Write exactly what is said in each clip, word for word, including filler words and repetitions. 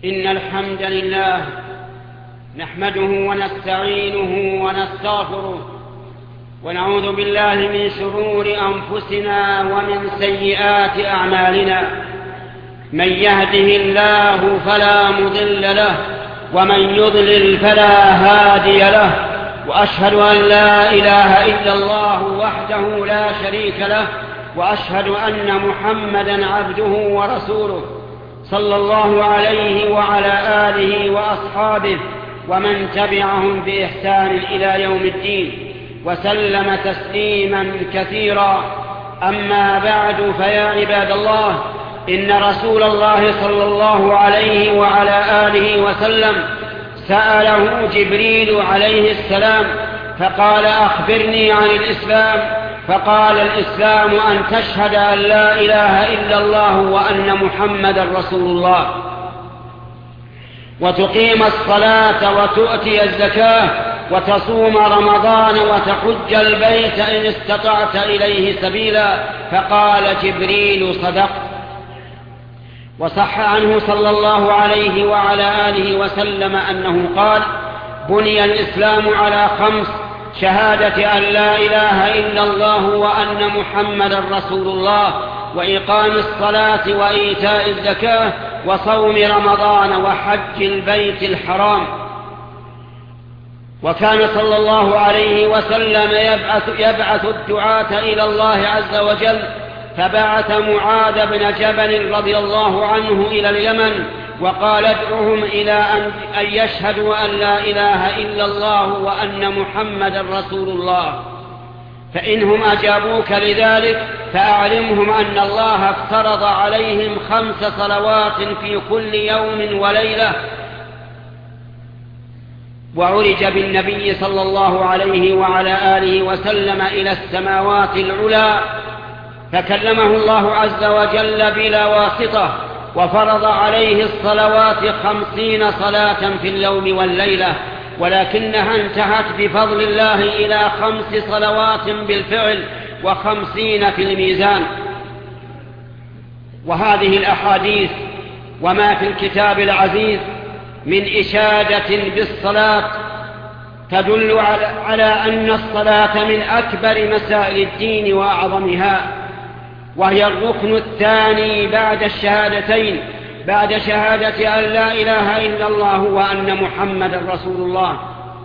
إن الحمد لله نحمده ونستعينه ونستغفره ونعوذ بالله من شرور أنفسنا ومن سيئات أعمالنا. من يهده الله فلا مضل له ومن يضلل فلا هادي له، وأشهد أن لا إله إلا الله وحده لا شريك له، وأشهد أن محمدا عبده ورسوله صلى الله عليه وعلى آله وأصحابه ومن تبعهم بإحسان إلى يوم الدين، وسلم تسليما كثيرا. أما بعد، فيا عباد الله، إن رسول الله صلى الله عليه وعلى آله وسلم سأله جبريل عليه السلام فقال: أخبرني عن الإسلام. فقال: الإسلام أن تشهد أن لا إله إلا الله وأن محمدا رسول الله، وتقيم الصلاة وتؤتي الزكاة وتصوم رمضان وتحج البيت إن استطعت إليه سبيلا. فقال جبريل: صدقت. وصح عنه صلى الله عليه وعلى آله وسلم أنه قال: بني الإسلام على خمس: شهادة أن لا إله إلا الله وأن محمدا رسول الله، وإقام الصلاة وإيتاء الزكاة وصوم رمضان وحج البيت الحرام. وكان صلى الله عليه وسلم يبعث, يبعث الدعاة إلى الله عز وجل، فبعث معاذ بن جبل رضي الله عنه إلى اليمن وقال: ادعهم إلى أن يشهدوا أن لا إله إلا الله وأن محمدا رسول الله، فإنهم أجابوك لذلك فأعلمهم أن الله افترض عليهم خمس صلوات في كل يوم وليلة. وعرج بالنبي صلى الله عليه وعلى آله وسلم إلى السماوات العلى، فكلمه الله عز وجل بلا واسطة، وفرض عليه الصلوات خمسين صلاة في اليوم والليلة، ولكنها انتهت بفضل الله إلى خمس صلوات بالفعل وخمسين في الميزان. وهذه الأحاديث وما في الكتاب العزيز من إشادة بالصلاة تدل على أن الصلاة من أكبر مسائل الدين وأعظمها، وهي الركن الثاني بعد الشهادتين، بعد شهادة أن لا إله إلا الله وأن محمدا رسول الله.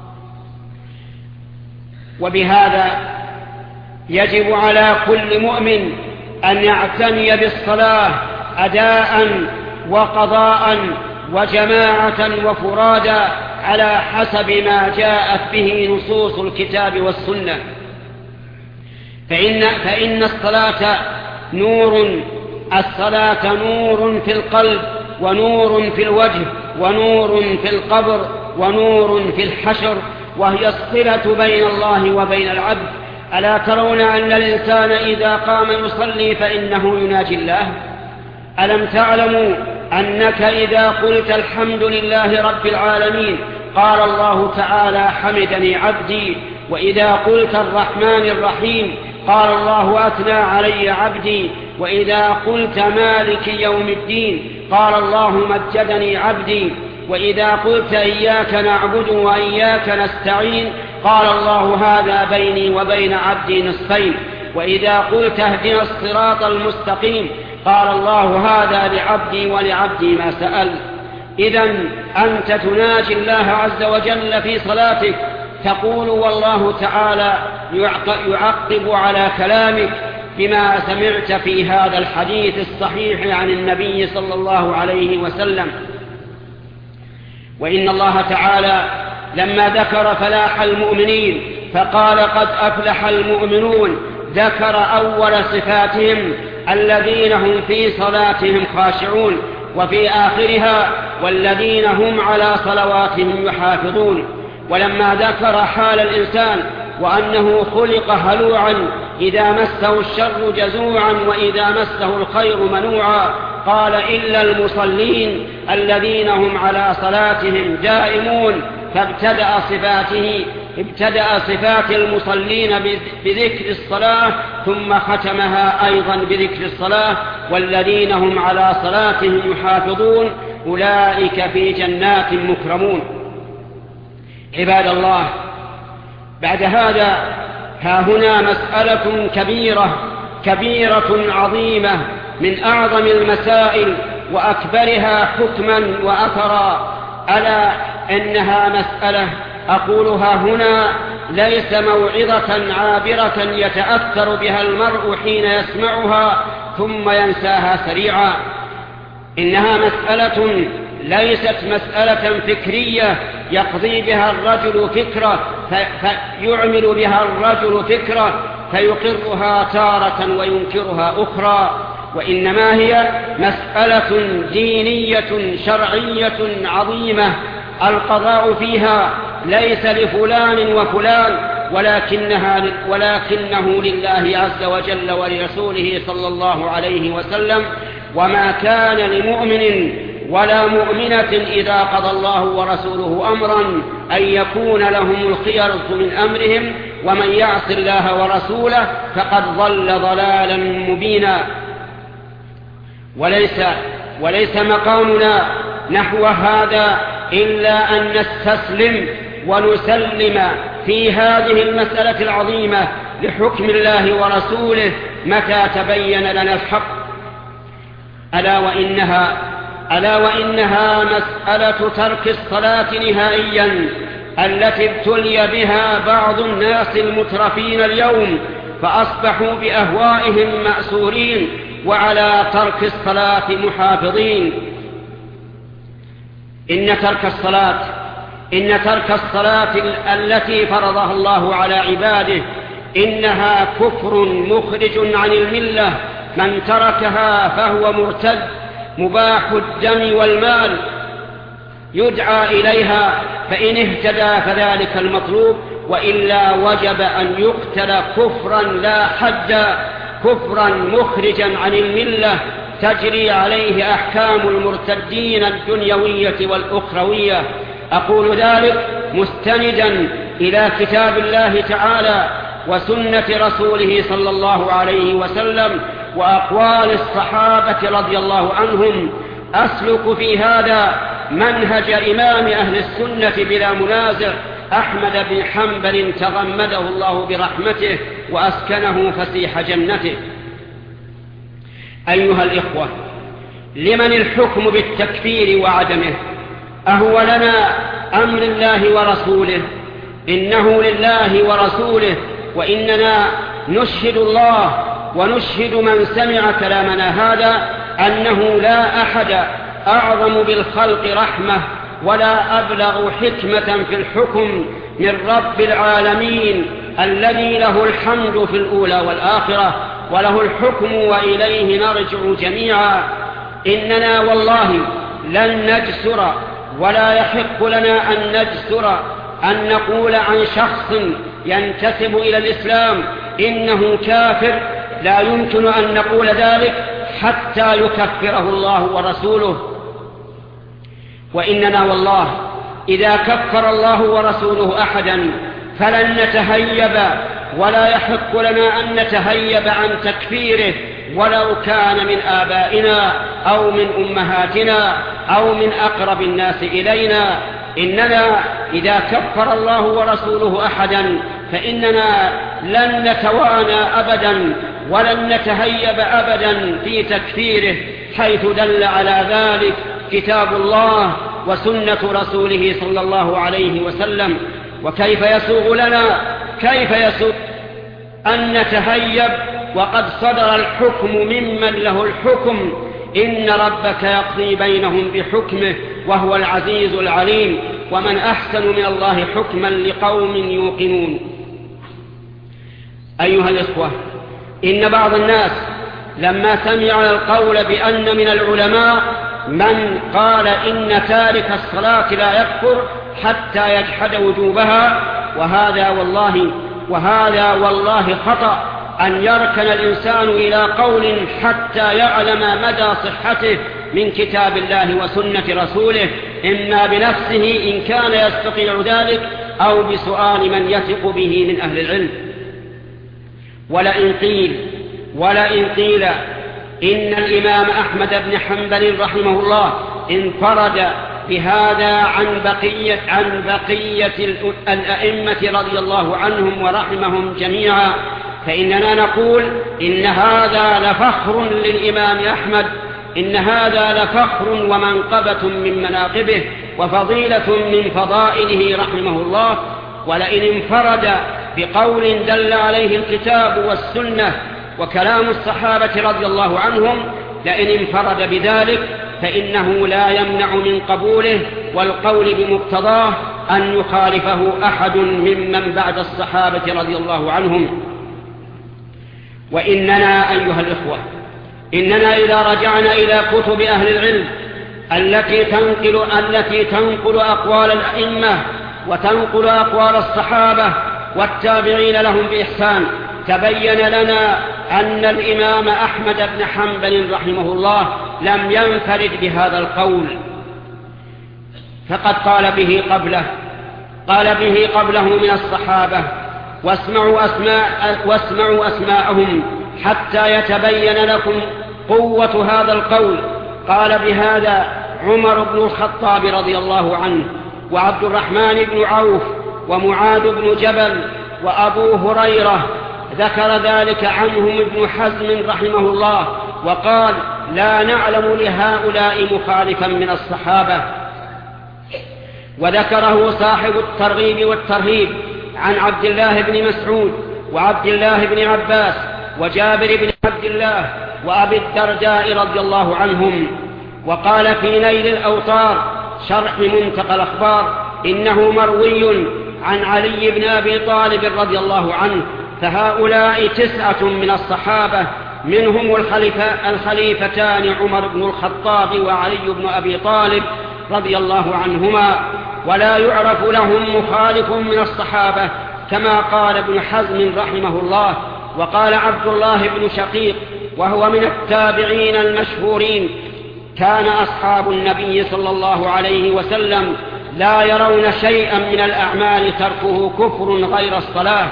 وبهذا يجب على كل مؤمن أن يعتني بالصلاة أداء وقضاء وجماعة وفرادا على حسب ما جاءت به نصوص الكتاب والسنة. فإن, فإن الصلاة نور، الصلاة نور في القلب، ونور في الوجه، ونور في القبر، ونور في الحشر، وهي الصلة بين الله وبين العبد. ألا ترون أن الإنسان إذا قام يصلي فإنه يناجي الله؟ ألم تعلموا أنك إذا قلت الحمد لله رب العالمين قال الله تعالى: حمدني عبدي؟ وإذا قلت الرحمن الرحيم قال الله: أثنى علي عبدي؟ وإذا قلت مالك يوم الدين قال الله: مجدني عبدي؟ وإذا قلت إياك نعبد وإياك نستعين قال الله: هذا بيني وبين عبدي نصفين؟ وإذا قلت اهدنا الصراط المستقيم قال الله: هذا لعبدي ولعبدي ما سأل. إذن أنت تناجي الله عز وجل في صلاتك، تقول والله تعالى يعقب على كلامك بما سمعت في هذا الحديث الصحيح عن النبي صلى الله عليه وسلم. وإن الله تعالى لما ذكر فلاح المؤمنين فقال: قد أفلح المؤمنون، ذكر أول صفاتهم الذين هم في صلاتهم خاشعون، وفي آخرها: والذين هم على صلواتهم يحافظون. ولما ذكر حال الإنسان وأنه خلق هلوعا إذا مسه الشر جزوعا وإذا مسه الخير منوعا، قال: إلا المصلين الذين هم على صلاتهم دائمون. فابتدأ صفاته ابتدأ صفات المصلين بذكر الصلاة، ثم ختمها أيضا بذكر الصلاة: والذين هم على صلاتهم يحافظون. أولئك في جنات مكرمون. عباد الله، بعد هذا ها هنا مسألة كبيرة كبيرة عظيمة من أعظم المسائل وأكبرها حكما وأثرا، ألا إنها مسألة أقولها هنا ليس موعظة عابرة يتأثر بها المرء حين يسمعها ثم ينساها سريعا، إنها مسألة ليست مسألة فكرية يقضي بها الرجل فكرة فيعمل بها الرجل فكرة فيقرها تارة وينكرها أخرى، وإنما هي مسألة دينية شرعية عظيمة القضاء فيها ليس لفلان وفلان ولكنها ولكنه لله عز وجل ولرسوله صلى الله عليه وسلم. وما كان لمؤمن ولا مؤمنة إذا قضى الله ورسوله أمرا أن يكون لهم الخيرة من أمرهم، ومن يعص الله ورسوله فقد ضل ضلالا مبينا. وليس, وليس مقامنا نحو هذا إلا أن نستسلم ونسلم في هذه المسألة العظيمة لحكم الله ورسوله متى تبين لنا الحق. ألا وإنها, ألا وإنها مسألة ترك الصلاة نهائيا التي ابتلي بها بعض الناس المترفين اليوم، فأصبحوا بأهوائهم مأسورين وعلى ترك الصلاة محافظين. إن ترك الصلاة إن ترك الصلاة التي فرضها الله على عباده إنها كفر مخرج عن الملة، من تركها فهو مرتد مباح الدم والمال يدعى إليها، فإن اهتدى فذلك المطلوب، وإلا وجب أن يقتل كفرا لا حد، كفرا مخرجا عن الملة تجري عليه أحكام المرتدين الدنيوية والأخروية. أقول ذلك مستندا إلى كتاب الله تعالى وسنة رسوله صلى الله عليه وسلم وأقوال الصحابة رضي الله عنهم. أسلك في هذا منهج إمام أهل السنة بلا منازع أحمد بن حنبل تغمده الله برحمته وأسكنه فسيح جنته. أيها الإخوة، لمن الحكم بالتكفير وعدمه؟ أهو لنا أم لله ورسوله؟ إنه لله ورسوله، وإننا نشهد الله ونشهد من سمع كلامنا هذا أنه لا أحد أعظم بالخلق رحمة ولا أبلغ حكمة في الحكم من رب العالمين الذي له الحمد في الأولى والآخرة، وله الحكم وإليه نرجع جميعا. إننا والله لن نجسر ولا يحق لنا أن نجسر أن نقول عن شخص ينتسب إلى الإسلام إنه كافر، لا يمكن أن نقول ذلك حتى يكفره الله ورسوله. وإننا والله إذا كفر الله ورسوله أحدا فلن نتهيب ولا يحق لنا أن نتهيب عن تكفيره ولو كان من آبائنا أو من أمهاتنا أو من أقرب الناس إلينا. إننا إذا كفر الله ورسوله أحدا فإننا لن نتوانى أبدا ولن نتهيب أبدا في تكفيره، حيث دل على ذلك كتاب الله وسنة رسوله صلى الله عليه وسلم. وكيف يسوغ لنا كيف يسوغ أن نتهيب وقد صدر الحكم ممن له الحكم؟ إن ربك يقضي بينهم بحكمه وهو العزيز العليم، ومن أحسن من الله حكما لقوم يوقنون. أيها الإخوة، إن بعض الناس لما سمع القول بأن من العلماء من قال إن تارك الصلاة لا يكفر حتى يجحد وجوبها، وهذا والله وهذا والله خطأ أن يركن الإنسان إلى قول حتى يعلم مدى صحته من كتاب الله وسنة رسوله، إما بنفسه إن كان يستطيع ذلك أو بسؤال من يثق به من أهل العلم. ولئن قيل ولئن قيل إن الإمام أحمد بن حنبل رحمه الله انفرد بهذا عن بقية, عن بقية الأئمة رضي الله عنهم ورحمهم جميعا، فإننا نقول إن هذا لفخر للإمام أحمد، إن هذا لفخر ومنقبة من مناقبه وفضيلة من فضائله رحمه الله. ولئن انفرد بقول دل عليه الكتاب والسنة وكلام الصحابة رضي الله عنهم، لئن انفرد بذلك فإنه لا يمنع من قبوله والقول بمقتضاه أن يخالفه أحد ممن بعد الصحابة رضي الله عنهم. وإننا أيها الإخوة، إننا إذا رجعنا إلى كتب أهل العلم التي تنقل, التي تنقل أقوال الأئمة وتنقل أقوال الصحابة والتابعين لهم بإحسان، تبين لنا أن الإمام أحمد بن حنبل رحمه الله لم ينفرد بهذا القول، فقد قال به قبله قال به قبله من الصحابة، واسمعوا, أسماء واسمعوا أسماءهم حتى يتبين لكم قوة هذا القول. قال بهذا عمر بن الخطاب رضي الله عنه، وعبد الرحمن بن عوف، ومعاذ بن جبل، وأبو هريرة. ذكر ذلك عنهم ابن حزم رحمه الله وقال: لا نعلم لهؤلاء مخالفا من الصحابة. وذكره صاحب الترغيب والترهيب عن عبد الله بن مسعود وعبد الله بن عباس وجابر بن عبد الله وأبي الدرداء رضي الله عنهم. وقال في نيل الأوطار شرح منتقى الأخبار: إنه مروي عن علي بن أبي طالب رضي الله عنه، فهؤلاء تسعة من الصحابة، منهم الخليفتان عمر بن الخطاب وعلي بن أبي طالب رضي الله عنهما، ولا يعرف لهم مخالف من الصحابة كما قال ابن حزم رحمه الله. وقال عبد الله بن شقيق وهو من التابعين المشهورين: كان أصحاب النبي صلى الله عليه وسلم لا يرون شيئا من الأعمال تركه كفر غير الصلاة.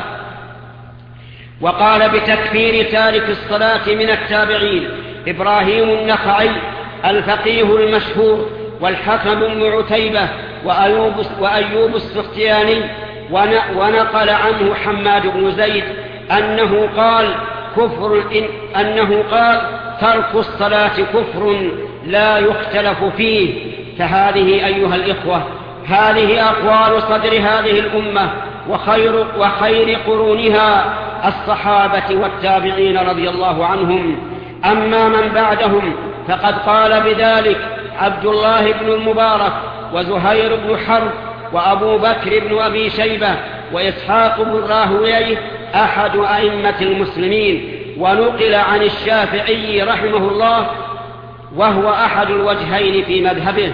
وقال بتكفير تارك الصلاة من التابعين إبراهيم النخعي الفقيه المشهور، والحكم بن عتيبة، وأيوب, وأيوب السختياني. ونقل عنه حماد بن زيد أنه قال كفر إن أنه قال ترك الصلاة كفر لا يختلف فيه. فهذه أيها الإخوة هذه أقوال صدر هذه الأمة وخير, وخير قرونها الصحابة والتابعين رضي الله عنهم. أما من بعدهم فقد قال بذلك عبد الله بن المبارك وزهير بن حرب وأبو بكر بن أبي شيبة وإسحاق بن راهويه أحد أئمة المسلمين. ونقل عن الشافعي رحمه الله وهو أحد الوجهين في مذهبه.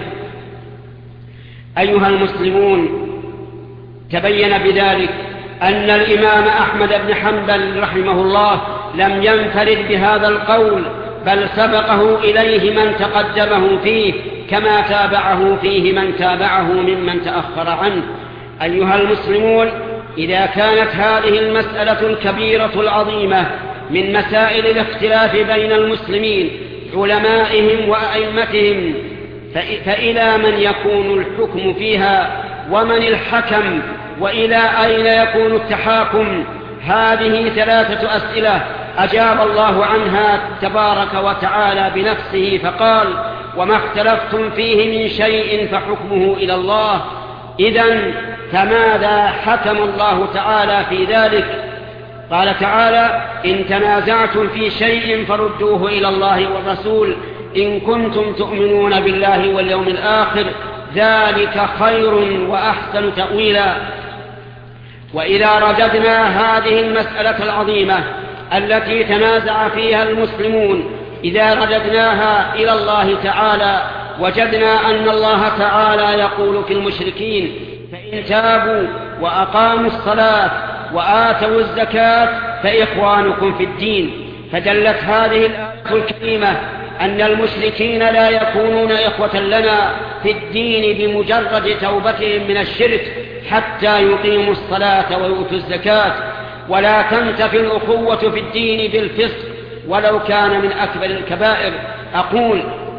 أيها المسلمون، تبين بذلك أن الإمام أحمد بن حنبل رحمه الله لم ينفرد بهذا القول، بل سبقه إليه من تقدمه فيه، كما تابعه فيه من تابعه ممن تأخر عنه. أيها المسلمون، إذا كانت هذه المسألة الكبيرة العظيمة من مسائل الاختلاف بين المسلمين علمائهم وأئمتهم، فإلى من يكون الحكم فيها ومن الحكم، وإلى أين يكون التحاكم؟ هذه ثلاثة أسئلة أجاب الله عنها تبارك وتعالى بنفسه فقال: وما اختلفتم فيه من شيء فحكمه إلى الله. إذن فماذا حكم الله تعالى في ذلك؟ قال تعالى: إن تنازعتم في شيء فردوه إلى الله والرسول إن كنتم تؤمنون بالله واليوم الآخر، ذلك خير وأحسن تأويلا. وإذا رددنا هذه المسألة العظيمة التي تنازع فيها المسلمون، إذا رددناها إلى الله تعالى، وجدنا أن الله تعالى يقول في المشركين: فإن تابوا وأقاموا الصلاة وآتوا الزكاة فإخوانكم في الدين. فدلت هذه الآية الكريمة أن المشركين لا يكونون إخوة لنا في الدين بمجرد توبتهم من الشرك حتى يقيموا الصلاة ويؤتوا الزكاة، ولا تنتفي الأخوة في الدين بالفسق ولو كان من أكبر الكبائر. أقول: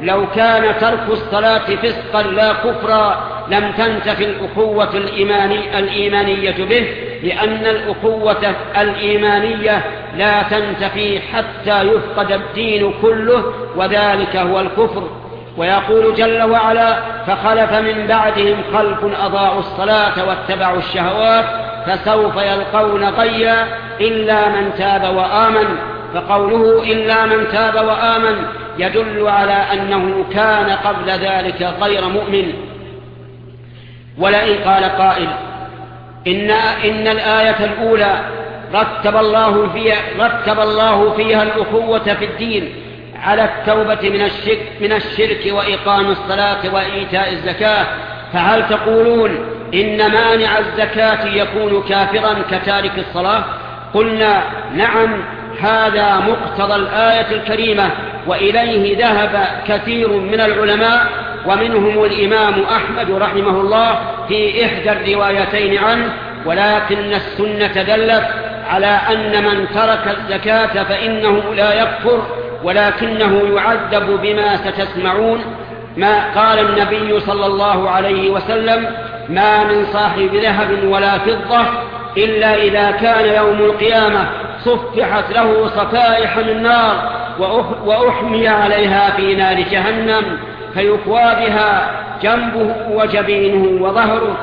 لو كان ترك الصلاة فسقا لا كفرا لم تنتفي الأخوة الإيماني الإيمانية به، لأن الأخوة الإيمانية لا تنتفي حتى يفقد الدين كله، وذلك هو الكفر. ويقول جل وعلا: فخلف من بعدهم خلف أضاعوا الصلاة واتبعوا الشهوات فسوف يلقون غيا إلا من تاب وآمن. فقوله إلا من تاب وآمن يدل على أنه كان قبل ذلك غير مؤمن. ولئن قال قائل إن, إن الآية الأولى رتب الله فيها, رتب الله فيها الأخوة في الدين على التوبة من الشرك, من الشرك وإقام الصلاة وإيتاء الزكاة، فهل تقولون إن مانع الزكاة يكون كافرا كتارك الصلاة؟ قلنا نعم، هذا مقتضى الآية الكريمة، وإليه ذهب كثير من العلماء، ومنهم الإمام أحمد رحمه الله في إحدى الروايتين عنه. ولكن السنة دلت على أن من ترك الزكاة فإنه لا يكفر، ولكنه يعذب بما ستسمعون. ما قال النبي صلى الله عليه وسلم: ما من صاحب ذهب ولا فضة إلا إذا كان يوم القيامة صفحت له صفائح من نار وأحمي عليها في نار جهنم فيكوى بها جنبه وجبينه وظهره،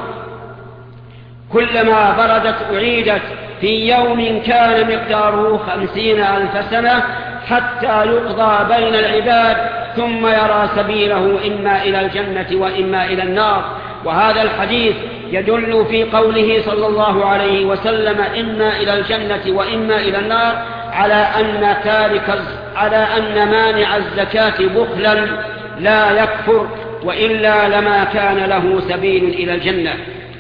كلما بردت أعيدت في يوم كان مقداره خمسين ألف سنة حتى يقضى بين العباد ثم يرى سبيله إما إلى الجنة وإما إلى النار. وهذا الحديث يدل في قوله صلى الله عليه وسلم: إما إلى الجنة وإما إلى النار، على أن تارك على أن مانع الزكاة بخلا لا يكفر، وإلا لما كان له سبيل إلى الجنة.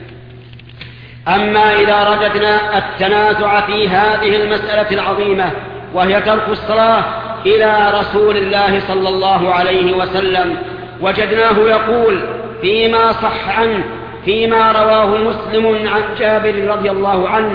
أما إذا رددنا التنازع في هذه المسألة العظيمة وهي ترك الصلاة إلى رسول الله صلى الله عليه وسلم، وجدناه يقول فيما صح عنه فيما رواه مسلم عن جابر رضي الله عنه: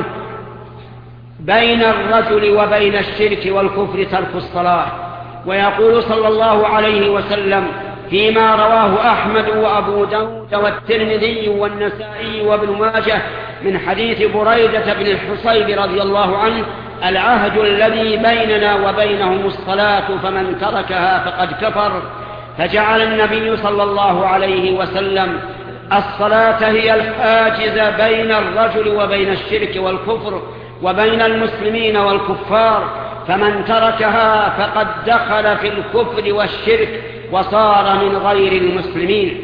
بين الرجل وبين الشرك والكفر ترك الصلاة. ويقول صلى الله عليه وسلم فيما رواه أحمد وأبو داود والترمذي والنسائي وابن ماجه من حديث بريدة بن الحصيب رضي الله عنه: العهد الذي بيننا وبينهم الصلاة فمن تركها فقد كفر. فجعل النبي صلى الله عليه وسلم الصلاة هي الحاجز بين الرجل وبين الشرك والكفر وبين المسلمين والكفار، فمن تركها فقد دخل في الكفر والشرك وصار من غير المسلمين.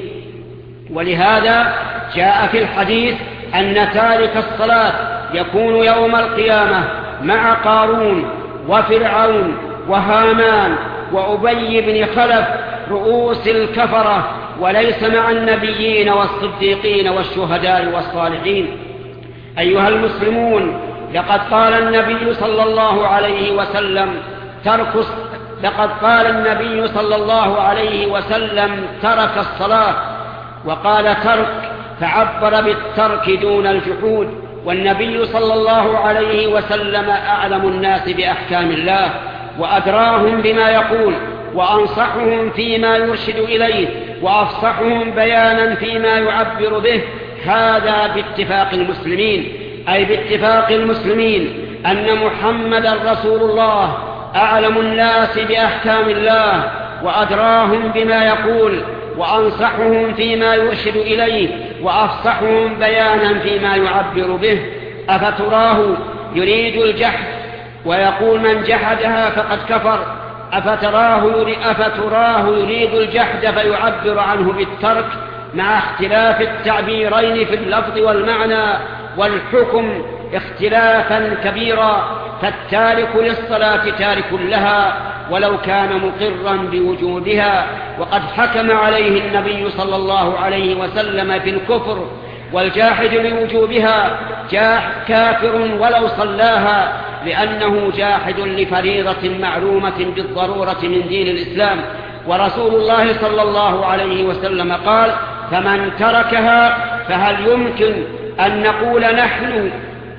ولهذا جاء في الحديث أن تارك الصلاة يكون يوم القيامة مع قارون وفرعون وهامان وأبي بن خلف رؤوس الكفرة، وليس مع النبيين والصديقين والشهداء والصالحين. أيها المسلمون، لقد قال النبي صلى الله عليه وسلم ترك لقد قال النبي صلى الله عليه وسلم ترك الصلاة، وقال ترك فعبر بالترك دون الجحود. والنبي صلى الله عليه وسلم أعلم الناس بأحكام الله وأدراهم بما يقول وأنصحهم فيما يرشد إليه وأفصحهم بيانا فيما يعبر به. هذا باتفاق المسلمين، أي باتفاق المسلمين أن محمدا رسول الله أعلم الناس بأحكام الله وأدراهم بما يقول وأنصحهم فيما يرشد إليه وأفصحهم بيانا فيما يعبر به. أفتراه يريد الجحد ويقول من جحدها فقد كفر؟ أفتراه يريد, أفتراه يريد الجحد فيعبر عنه بالترك، مع اختلاف التعبيرين في اللفظ والمعنى والحكم اختلافا كبيرا، فالتارك للصلاة تارك لها ولو كان مقرا بوجودها. وقد حكم عليه النبي صلى الله عليه وسلم في الكفر، والجاحد لوجوبها كافر ولو صلاها، لأنه جاحد لفريضة معلومة بالضرورة من دين الإسلام. ورسول الله صلى الله عليه وسلم قال: فمن تركها فهل يمكن أن نقول نحن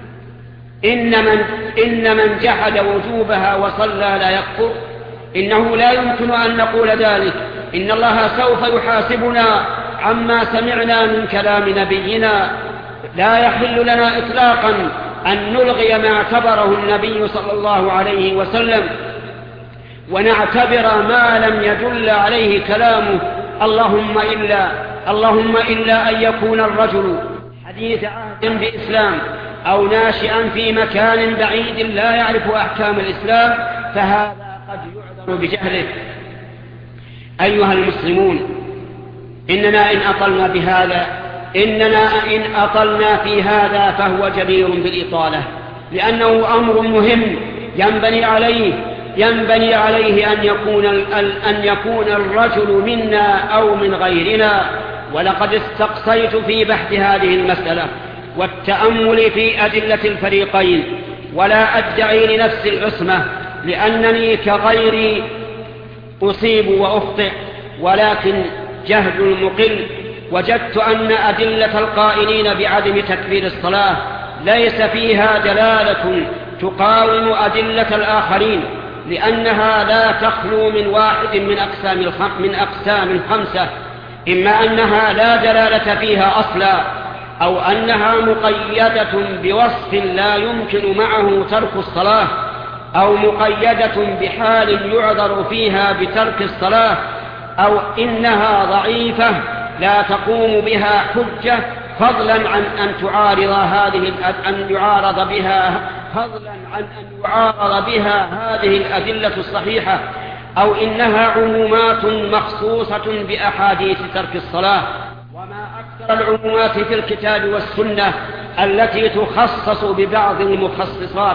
إن من, إن من جحد وجوبها وصلى لا يكفر؟ إنه لا يمكن أن نقول ذلك، إن الله سوف يحاسبنا عما سمعنا من كلام نبينا. لا يحل لنا إطلاقا أن نلغي ما اعتبره النبي صلى الله عليه وسلم ونعتبر ما لم يدل عليه كلامه، اللهم إلا, اللهم إلا أن يكون الرجل حديث عهد بإسلام أو ناشئا في مكان بعيد لا يعرف أحكام الإسلام، فهذا قد يعذر بجهله. أيها المسلمون، إننا إن أطلنا بهذا إننا إن أطلنا في هذا فهو جدير بالإطالة، لأنه أمر مهم ينبني عليه ينبني عليه أن يكون أن يكون الرجل منا أو من غيرنا. ولقد استقصيت في بحث هذه المسألة والتأمل في أدلة الفريقين، ولا أدعي لنفسي العصمة لأنني كغيري أصيب وأخطئ، ولكن جهد المقل وجدت أن أدلة القائلين بعدم تكبير الصلاة ليس فيها دلالة تقاوم أدلة الآخرين، لأنها لا تخلو من واحد من أقسام من أقسام خمسة: إما أنها لا دلالة فيها أصلا، أو أنها مقيدة بوصف لا يمكن معه ترك الصلاة، أو مقيدة بحال يعذر فيها بترك الصلاة، أو إنها ضعيفة لا تقوم بها حجة، فضلا عن أن تعارض هذه أن يعارض بها فضلا عن أن يعارض بها هذه الأدلة الصحيحة، أو إنها عمومات مخصوصة بأحاديث ترك الصلاة. وما أكثر العمومات في الكتاب والسنة التي تخصص ببعض المخصصات.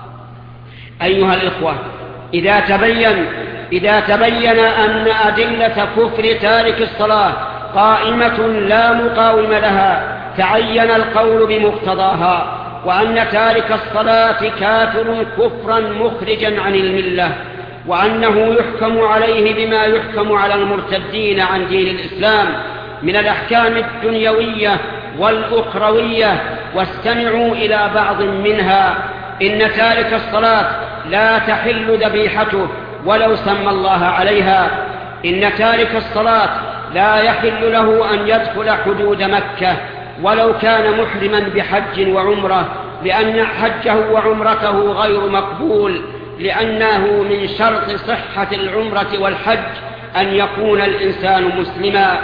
أيها الإخوة، إذا تبين إذا تبين أن أدلة كفر تارك الصلاة قائمة لا مقاوم لها، تعين القول بمقتضاها، وأن تارك الصلاة كافر كفرا مخرجا عن الملة، وأنه يحكم عليه بما يحكم على المرتدين عن دين الإسلام من الأحكام الدنيوية والأخروية. واستمعوا إلى بعض منها: إن تارك الصلاة لا تحل ذبيحته ولو سمى الله عليها. إن تارك الصلاة لا يحل له أن يدخل حدود مكة ولو كان محرما بحج وعمرة، لأن حجه وعمرته غير مقبول، لأنه من شرط صحة العمرة والحج أن يكون الإنسان مسلما.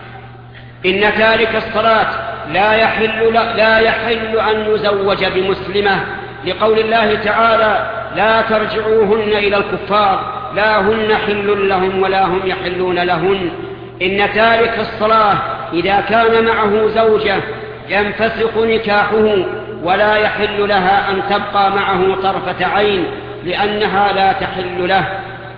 إن تارك الصلاة لا يحل, لا يحل أن يزوج بمسلمة، لقول الله تعالى: لا ترجعوهن إلى الكفار، لا هن حل لهم ولا هم يحلون لهن. إن تارك الصلاة إذا كان معه زوجة ينفسخ نكاحه، ولا يحل لها أن تبقى معه طرفة عين، لأنها لا تحل له.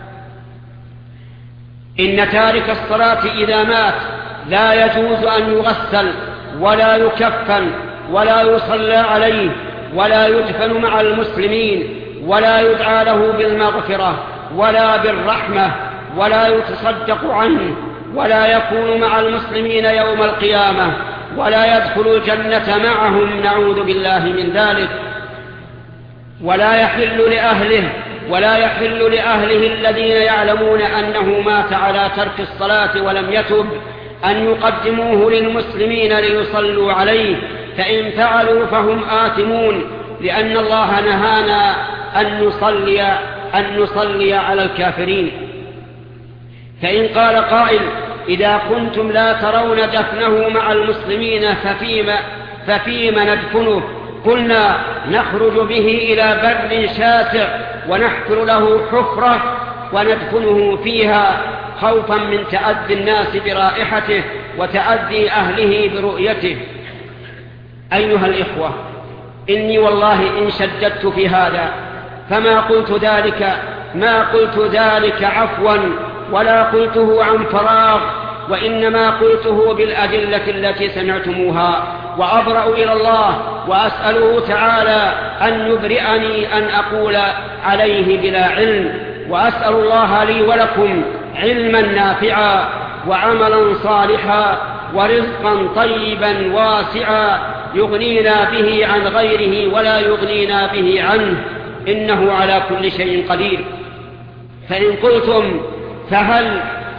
إن تارك الصلاة إذا مات لا يجوز أن يغسل ولا يكفن ولا يصلى عليه ولا يدفن مع المسلمين ولا يدعى له بالمغفرة ولا بالرحمة ولا يتصدق عنه ولا يكون مع المسلمين يوم القيامة ولا يدخل الجنة معهم، نعوذ بالله من ذلك. ولا يحل لأهله ولا يحل لأهله الذين يعلمون أنه مات على ترك الصلاة ولم يتب أن يقدموه للمسلمين ليصلوا عليه، فإن فعلوا فهم آثمون، لأن الله نهانا أن نصلي, أن نصلي على الكافرين. فإن قال قائل: إذا كنتم لا ترون دفنه مع المسلمين ففيما, ففيما ندفنه؟ قلنا: نخرج به إلى بر شاسع ونحفر له حفرة وندفنه فيها، خوفا من تأذي الناس برائحته وتأذي أهله برؤيته. أيها الإخوة، إني والله إن شددت في هذا فما قلت ذلك ما قلت ذلك عفوا ولا قلته عن فراغ، وإنما قلته بالأدلة التي سمعتموها، وأبرأ إلى الله وأسأله تعالى أن يبرئني أن أقول عليه بلا علم، وأسأل الله لي ولكم علما نافعا وعملا صالحا ورزقا طيبا واسعا يغنينا به عن غيره ولا يغنينا به عنه، إنه على كل شيء قدير. فإن قلتم فهل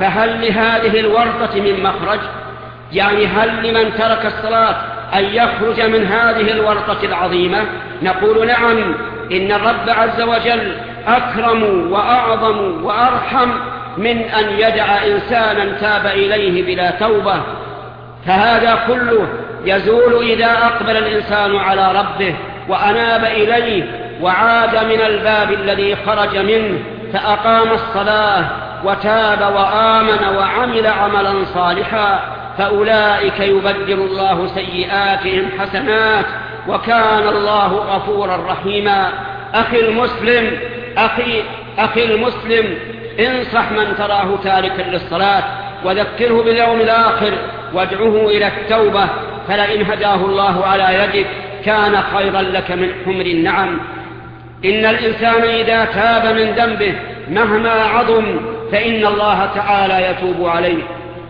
فهل لهذه الورطة من مخرج؟ يعني هل لمن ترك الصلاة أن يخرج من هذه الورطة العظيمة؟ نقول نعم، إن الرب عز وجل أكرم وأعظم وأرحم من أن يدع إنسانا تاب إليه بلا توبة. فهذا كله يزول إذا أقبل الإنسان على ربه وأناب إليه وعاد من الباب الذي خرج منه، فأقام الصلاة وتاب وآمن وعمل عملا صالحا، فأولئك يبدل الله سيئاتهم حسنات وكان الله غفورا رحيما. أخي المسلم أخي, أخي المسلم انصح من تراه تاركا للصلاة وذكره باليوم الآخر وادعه إلى التوبة، فلئن هداه الله على يدك كان خيرا لك من حمر النعم. إن الإنسان إذا تاب من ذنبه مهما عظم فإن الله تعالى يتوب عليه.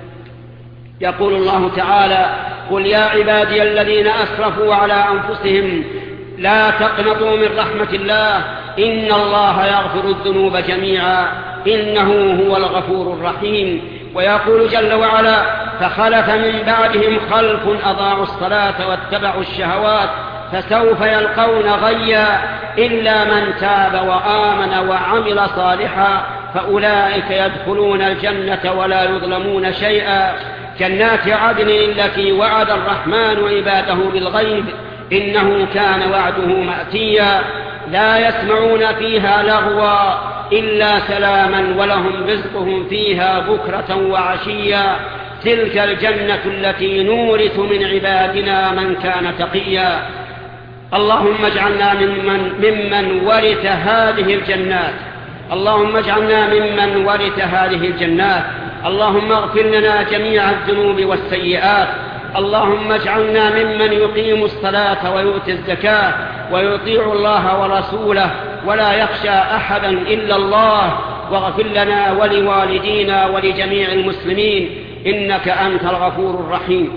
يقول الله تعالى: قل يا عبادي الذين أسرفوا على أنفسهم لا تقنطوا من رحمة الله إن الله يغفر الذنوب جميعا إنه هو الغفور الرحيم. ويقول جل وعلا: فخلف من بعدهم خلف أضاعوا الصلاة واتبعوا الشهوات فسوف يلقون غيا إلا من تاب وآمن وعمل صالحا فأولئك يدخلون الجنة ولا يظلمون شيئا. جنات عدن التي وعد الرحمن عباده بالغيب إنه كان وعده مأتيا لا يسمعون فيها لغوا إلا سلاما ولهم رزقهم فيها بكرة وعشيا تلك الجنة التي نورث من عبادنا من كان تقيا. اللهم اجعلنا ممن, ممن ورث هذه الجنات اللهم اجعلنا ممن ورث هذه الجنات. اللهم اغفر لنا جميع الذنوب والسيئات. اللهم اجعلنا ممن يقيم الصلاة ويؤتي الزكاة ويطيع الله ورسوله ولا يخشى أحدا إلا الله. واغفر لنا ولوالدينا ولجميع المسلمين إنك أنت الغفور الرحيم.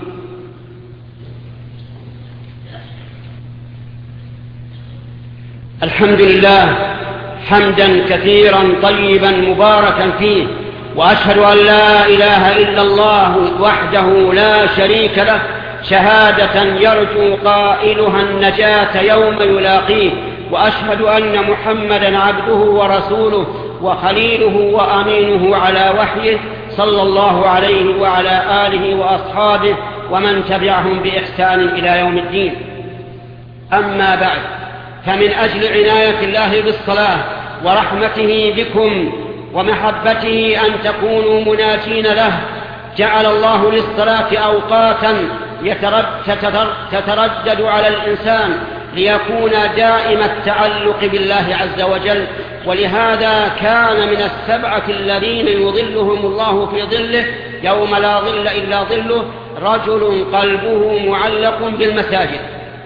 الحمد لله حمدا كثيرا طيبا مباركا فيه، وأشهد أن لا إله إلا الله وحده لا شريك له شهادة يرجو قائلها النجاة يوم يلاقيه. وأشهد أن محمدا عبده ورسوله وخليله وأمينه على وحيه صلى الله عليه وعلى آله وأصحابه ومن تبعهم بإحسان إلى يوم الدين. أما بعد، فمن أجل عناية الله بالصلاة ورحمته بكم ومحبته أن تكونوا مناجين له جعل الله للصلاة أوقاتا تتردد على الإنسان ليكون دائم التعلق بالله عز وجل. ولهذا كان من السبعة الذين يظلهم الله في ظله يوم لا ظل إلا ظله رجل قلبه معلق بالمساجد.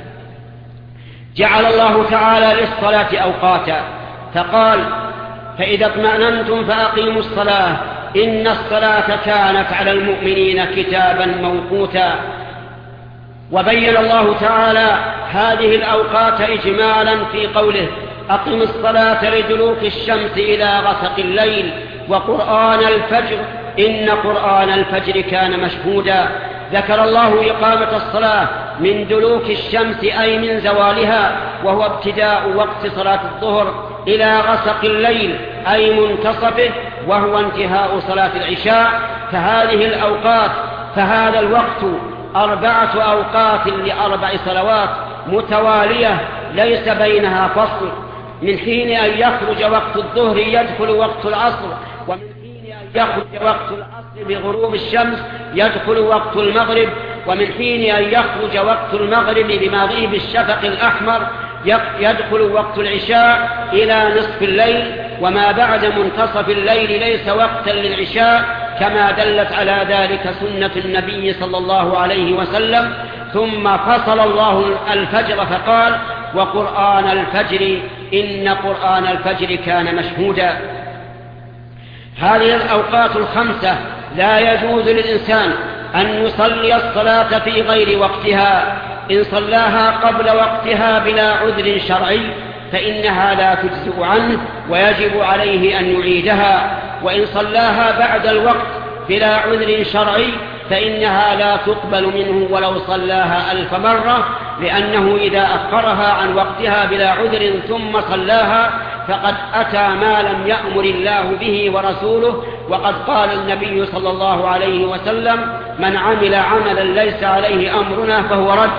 جعل الله تعالى للصلاة أوقاتا فقال: فإذا اطمأننتم فأقيموا الصلاة إن الصلاة كانت على المؤمنين كتابا موقوتا. وبين الله تعالى هذه الأوقات إجمالا في قوله: أقم الصلاة لدلوك الشمس إلى غسق الليل وقرآن الفجر إن قرآن الفجر كان مشهودا. ذكر الله إقامة الصلاة من دلوك الشمس أي من زوالها وهو ابتداء وقت صلاة الظهر إلى غسق الليل أي منتصفه وهو انتهاء صلاة العشاء. فهذه الأوقات فهذا الوقت أربعة أوقات لأربع صلوات متوالية ليس بينها فصل. من حين أن يخرج وقت الظهر يدخل وقت العصر، ومن حين أن يخرج وقت العصر بغروب الشمس يدخل وقت المغرب، ومن حين أن يخرج وقت المغرب بمغيب الشفق الأحمر يدخل وقت العشاء إلى نصف الليل. وما بعد منتصف الليل ليس وقتا للعشاء كما دلت على ذلك سنة النبي صلى الله عليه وسلم. ثم فصل الله الفجر فقال: وقرآن الفجر إن قرآن الفجر كان مشهودا. هذه الأوقات الخمسة لا يجوز للإنسان أن يصلي الصلاة في غير وقتها. إن صلاها قبل وقتها بلا عذر شرعي فإنها لا تجزئ عنه ويجب عليه أن يعيدها، وإن صلاها بعد الوقت بلا عذر شرعي فإنها لا تقبل منه ولو صلاها ألف مرة، لأنه إذا أخرها عن وقتها بلا عذر ثم صلاها فقد أتى ما لم يأمر الله به ورسوله. وقد قال النبي صلى الله عليه وسلم: من عمل عملا ليس عليه أمرنا فهو رد.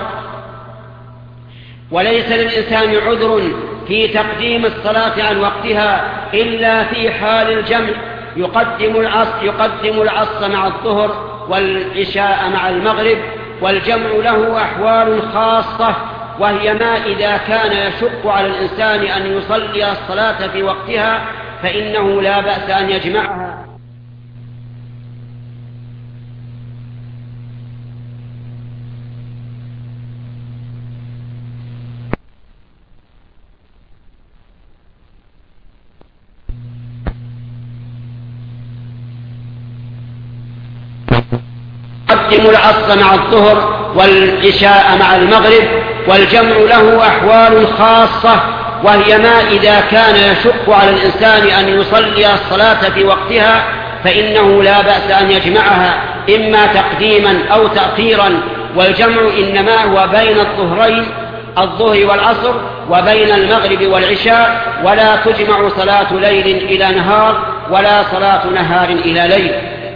وليس للإنسان عذر في تقديم الصلاة عن وقتها إلا في حال الجمع، يقدم العصر, يقدم العصر مع الظهر والعشاء مع المغرب، والجمع له أحوال خاصة، وهي ما إذا كان يشق على الإنسان أن يصلي الصلاة في وقتها فإنه لا بأس أن يجمعها. يقدم العصر مع الظهر والعشاء مع المغرب، والجمع له أحوال خاصة، وهي ما إذا كان يشق على الإنسان أن يصلي الصلاة في وقتها فإنه لا بأس أن يجمعها إما تقديما أو تأخيرا. والجمع إنما هو بين الظهرين الظهر والعصر وبين المغرب والعشاء، ولا تجمع صلاة ليل إلى نهار ولا صلاة نهار إلى ليل.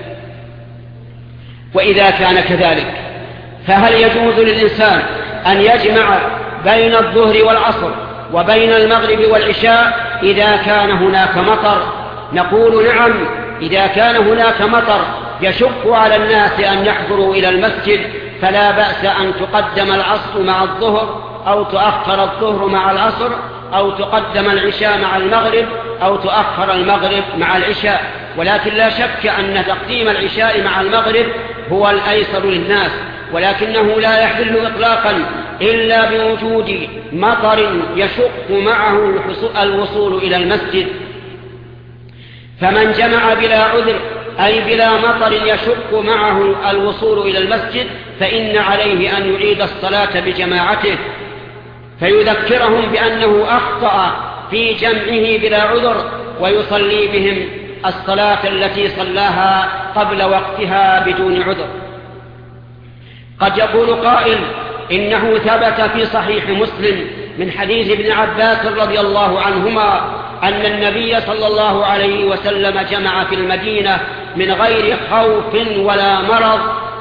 وإذا كان كذلك فهل يجوز للإنسان أن يجمع بين الظهر والعصر وبين المغرب والعشاء إذا كان هناك مطر؟ نقول نعم، إذا كان هناك مطر يشق على الناس أن يحضروا إلى المسجد فلا بأس أن تقدم العصر مع الظهر، أو تؤخر الظهر مع العصر، أو تقدم العشاء مع المغرب، أو تؤخر المغرب مع العشاء. ولكن لا شك أن تقديم العشاء مع المغرب هو الأيسر للناس، ولكنه لا يحل إطلاقا إلا بوجود مطر يشق معه الوصول إلى المسجد. فمن جمع بلا عذر أي بلا مطر يشق معه الوصول إلى المسجد فإن عليه أن يعيد الصلاة بجماعته، فيذكرهم بأنه أخطأ في جمعه بلا عذر، ويصلي بهم الصلاة التي صلاها قبل وقتها بدون عذر. قد يقول قائل: إنه ثبت في صحيح مسلم من حديث ابن عباس رضي الله عنهما أن النبي صلى الله عليه وسلم جمع في المدينة من غير خوف ولا مرض،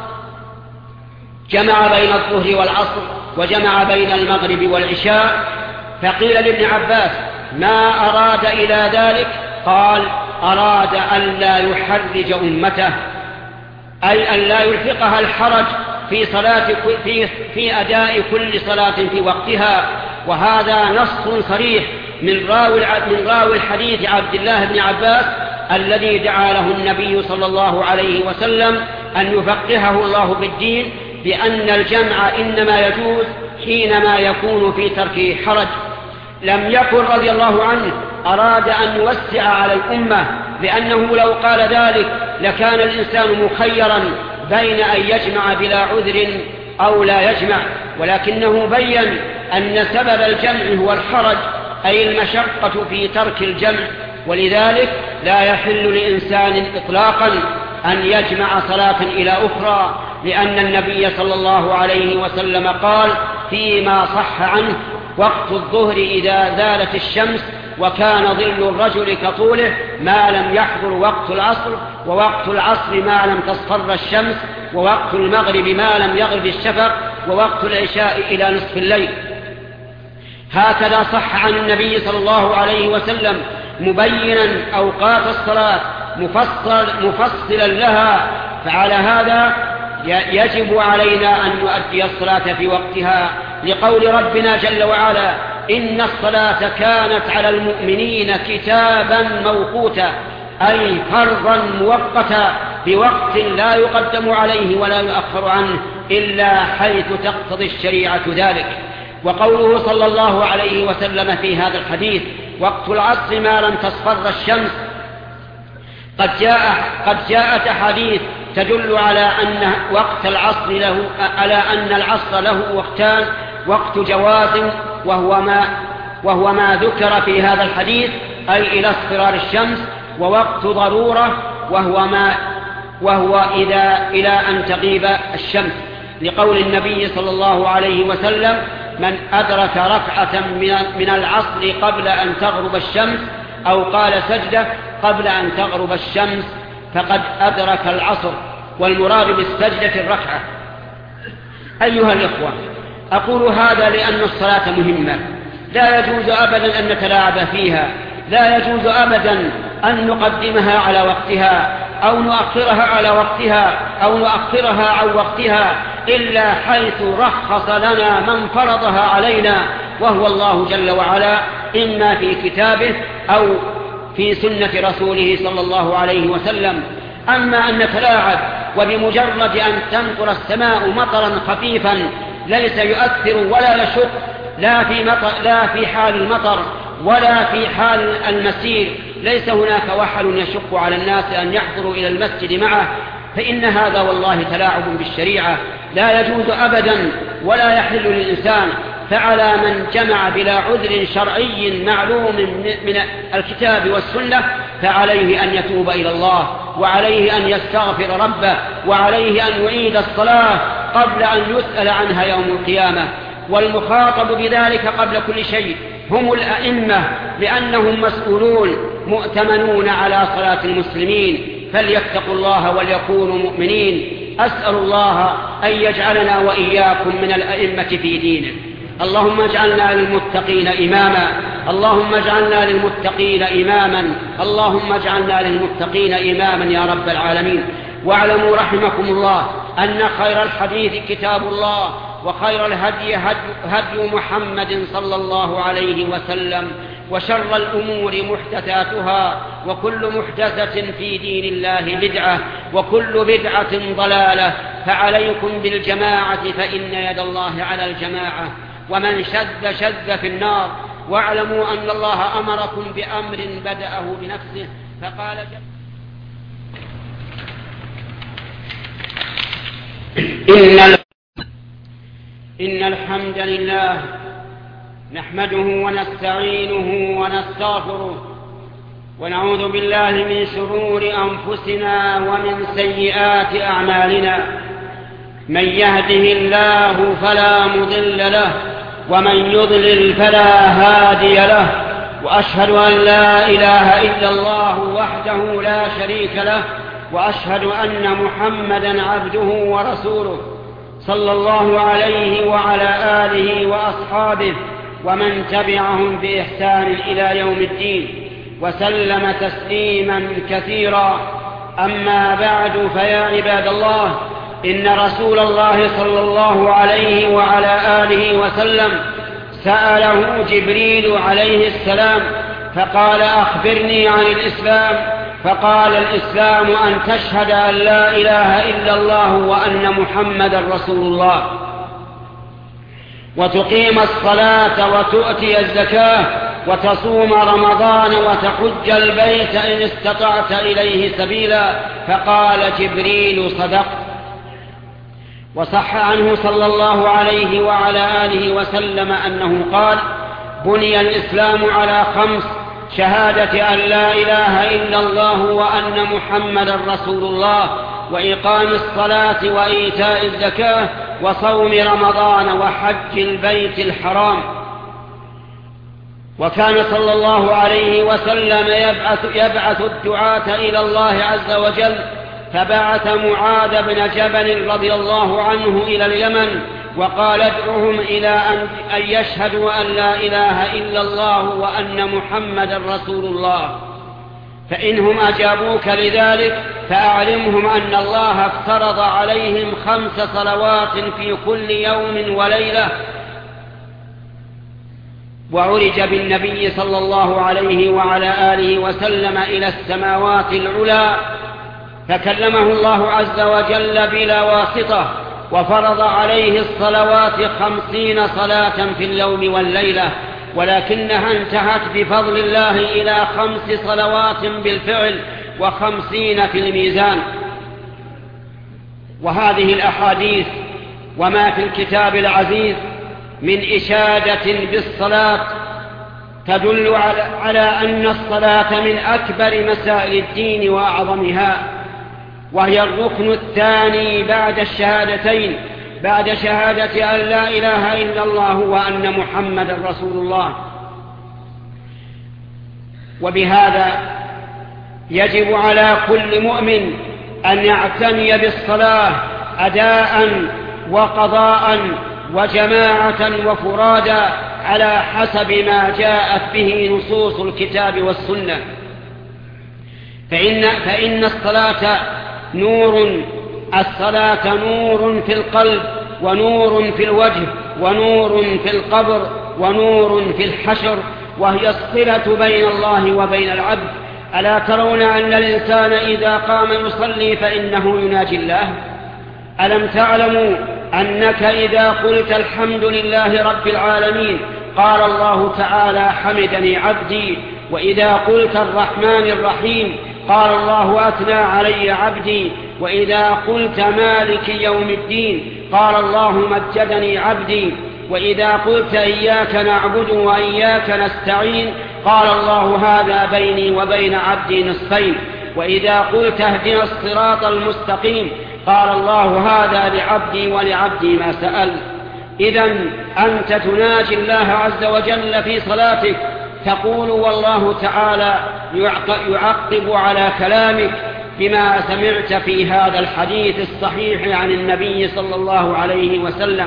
جمع بين الظهر والعصر وجمع بين المغرب والعشاء. فقيل لابن عباس: ما أراد إلى ذلك؟ قال: أراد أن لا يحرج أمته، أي أن لا يلحقها الحرج في, صلاة في, في أداء كل صلاة في وقتها. وهذا نص صريح من راوي, من راوي الحديث عبد الله بن عباس الذي دعا له النبي صلى الله عليه وسلم أن يفقهه الله بالدين، بأن الجمع إنما يجوز حينما يكون في تركه حرج. لم يكن رضي الله عنه أراد أن يوسع على الأمة، لأنه لو قال ذلك لكان الإنسان مخيرا بين أن يجمع بلا عذر أو لا يجمع، ولكنه بين أن سبب الجمع هو الحرج، أي المشقة في ترك الجمع، ولذلك لا يحل لإنسان إطلاقا أن يجمع صلاة إلى أخرى، لأن النبي صلى الله عليه وسلم قال فيما صح عنه: وقت الظهر إذا زالت الشمس وكان ظل الرجل كطوله ما لم يحضر وقت العصر، ووقت العصر ما لم تصفر الشمس، ووقت المغرب ما لم يغرب الشفق، ووقت العشاء إلى نصف الليل. هكذا صح عن النبي صلى الله عليه وسلم مبينا أوقات الصلاة مفصل مفصلا لها. فعلى هذا يجب علينا أن نؤدي الصلاة في وقتها، لقول ربنا جل وعلا: إن الصلاة كانت على المؤمنين كتابا موقوتا، أي فرضا مؤقتا بوقت لا يقدم عليه ولا يؤخر عنه إلا حيث تقتضي الشريعة ذلك. وقوله صلى الله عليه وسلم في هذا الحديث: وقت العصر ما لم تصفر الشمس، قد جاء قد جاءت أحاديث تدل على أن وقت العصر له على أن العصر له وقتان: وقت جواز وهو ما وهو ما ذكر في هذا الحديث أي إلى اصفرار الشمس، ووقت ضرورة وهو ما وهو إذا إلى أن تغيب الشمس، لقول النبي صلى الله عليه وسلم: من أدرك ركعة من العصر قبل أن تغرب الشمس، أو قال سجدة قبل أن تغرب الشمس، فقد أدرك العصر. والمراد بالسجدة الركعة. أيها الإخوة، أقول هذا لأن الصلاة مهمة، لا يجوز أبدا أن نتلاعب فيها، لا يجوز أبدا أن نقدمها على وقتها أو نؤخرها على وقتها أو نؤخرها عن وقتها، إلا حيث رخص لنا من فرضها علينا، وهو الله جل وعلا، إما في كتابه أو في سنة رسوله صلى الله عليه وسلم. أما أن نتلاعب وبمجرد أن تمطر السماء مطرا خفيفا ليس يؤثر ولا يشق، لا في, مطر لا في حال المطر ولا في حال المسير، ليس هناك وحل يشق على الناس أن يحضروا إلى المسجد معه، فإن هذا والله تلاعب بالشريعة، لا يجوز أبدا ولا يحل للإنسان. فعلى من جمع بلا عذر شرعي معلوم من الكتاب والسنة فعليه أن يتوب إلى الله، وعليه أن يستغفر ربه، وعليه أن يعيد الصلاة قبل أن يسأل عنها يوم القيامة. والمخاطب بذلك قبل كل شيء هم الأئمة، لأنهم مسؤولون مؤتمنون على صلاة المسلمين، فليتقوا الله وليكونوا مؤمنين. أسأل الله أن يجعلنا وإياكم من الأئمة في دينه. اللهم اجعلنا للمتقين إماما، اللهم اجعلنا للمتقين إماما، اللهم اجعلنا للمتقين إماما يا رب العالمين. واعلموا رحمكم الله أن خير الحديث كتاب الله، وخير الهدي هدي محمد صلى الله عليه وسلم، وشر الأمور محدثاتها، وكل محدثة في دين الله بدعة، وكل بدعة ضلالة. فعليكم بالجماعة فإن يد الله على الجماعة، ومن شذ شذ في النار. واعلموا أن الله أمركم بأمر بدأه بنفسه فقال إن إن الحمد لله نحمده ونستعينه ونستغفره، ونعوذ بالله من شرور أنفسنا ومن سيئات أعمالنا. من يهده الله فلا مضل له، ومن يضلل فلا هادي له. وأشهد أن لا إله إلا الله وحده لا شريك له، وأشهد أن محمدا عبده ورسوله صلى الله عليه وعلى آله وأصحابه ومن تبعهم بإحسان إلى يوم الدين، وسلم تسليما كثيرا. أما بعد، فيا عباد الله، إن رسول الله صلى الله عليه وعلى آله وسلم سأله جبريل عليه السلام فقال: أخبرني عن الإسلام. فقال: الإسلام أن تشهد أن لا إله إلا الله وأن محمدا رسول الله، وتقيم الصلاة، وتؤتي الزكاة، وتصوم رمضان، وتحج البيت إن استطعت إليه سبيلا. فقال جبريل: صدقت. وصح عنه صلى الله عليه وعلى آله وسلم أنه قال: بني الإسلام على خمس: شهادة أن لا إله إلا الله وأن محمدا رسول الله، وإقام الصلاة، وإيتاء الزكاة، وصوم رمضان، وحج البيت الحرام. وكان صلى الله عليه وسلم يبعث, يبعث الدعاة إلى الله عز وجل، فبعث معاذ بن جبل رضي الله عنه إلى اليمن وقال: ادعهم إلى أن يشهدوا أن لا إله إلا الله وأن محمدا رسول الله، فإنهم أجابوك لذلك فأعلمهم أن الله افترض عليهم خمس صلوات في كل يوم وليلة. وعرج بالنبي صلى الله عليه وعلى آله وسلم إلى السماوات العلى، فكلمه الله عز وجل بلا واسطة، وفرض عليه الصلوات خمسين صلاة في اليوم والليلة، ولكنها انتهت بفضل الله إلى خمس صلوات بالفعل وخمسين في الميزان. وهذه الأحاديث وما في الكتاب العزيز من إشادة بالصلاة تدل على أن الصلاة من أكبر مسائل الدين وأعظمها، وهي الركن الثاني بعد الشهادتين، بعد شهادة أن لا إله إلا الله وأن محمدا رسول الله. وبهذا يجب على كل مؤمن أن يعتني بالصلاة أداء وقضاء وجماعة وفرادا على حسب ما جاءت به نصوص الكتاب والسنة. فإن, فإن الصلاة نور، الصلاة نور في القلب ونور في الوجه ونور في القبر ونور في الحشر، وهي الصلة بين الله وبين العبد. ألا ترون أن الإنسان إذا قام يصلي فإنه يناجي الله؟ ألم تعلموا أنك إذا قلت الحمد لله رب العالمين قال الله تعالى حمدني عبدي، وإذا قلت الرحمن الرحيم قال الله أثنى علي عبدي، وإذا قلت مالك يوم الدين قال الله مجدني عبدي، وإذا قلت إياك نعبد وإياك نستعين قال الله هذا بيني وبين عبدي نصفين، وإذا قلت اهدنا الصراط المستقيم قال الله هذا لعبدي ولعبدي ما سأل. إذن أنت تناجي الله عز وجل في صلاتك، تقول والله تعالى يعقب على كلامك بما سمعت في هذا الحديث الصحيح عن النبي صلى الله عليه وسلم.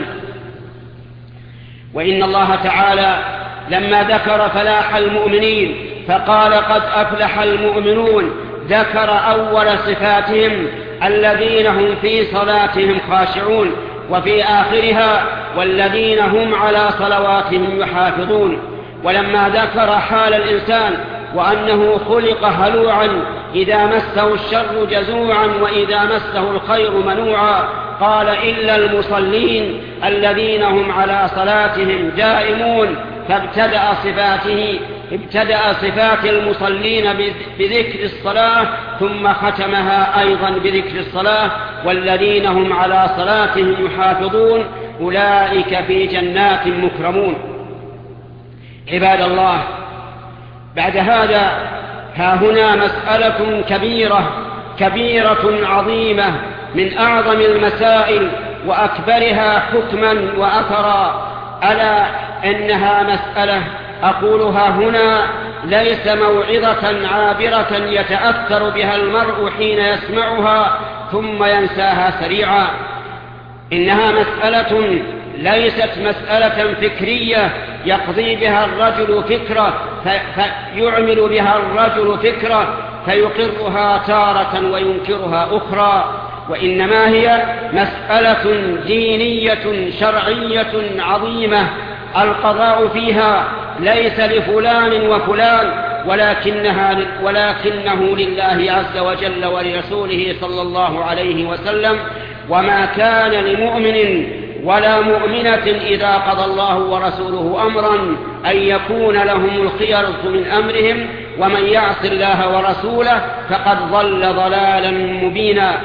وإن الله تعالى لما ذكر فلاح المؤمنين فقال قد أفلح المؤمنون، ذكر أول صفاتهم الذين هم في صلاتهم خاشعون، وفي آخرها والذين هم على صلواتهم يحافظون. ولما ذكر حال الإنسان وأنه خلق هلوعا إذا مسه الشر جزوعا وإذا مسه الخير منوعا، قال إلا المصلين الذين هم على صلاتهم دائمون، فابتدأ صفاته ابتدأ صفات المصلين بذكر الصلاة ثم ختمها أيضا بذكر الصلاة، والذين هم على صلاتهم يحافظون أولئك في جنات مكرمون. عباد الله، بعد هذا ها هنا مسألة كبيرة كبيرة عظيمة من أعظم المسائل وأكبرها حكما وأثرا، ألا إنها مسألة أقولها هنا ليس موعظة عابرة يتأثر بها المرء حين يسمعها ثم ينساها سريعا، إنها مسألة ليست مسألة فكرية يقضي بها الرجل فكرة فيعمل بها الرجل فكرة فيقرها تارة وينكرها أخرى، وإنما هي مسألة دينية شرعية عظيمة القضاء فيها ليس لفلان وفلان ولكنها ولكنه لله عز وجل ولرسوله صلى الله عليه وسلم. وما كان لمؤمن ولا مؤمنة إذا قضى الله ورسوله أمرا أن يكون لهم الخيرة من أمرهم، ومن يعص الله ورسوله فقد ضل ضلالا مبينا.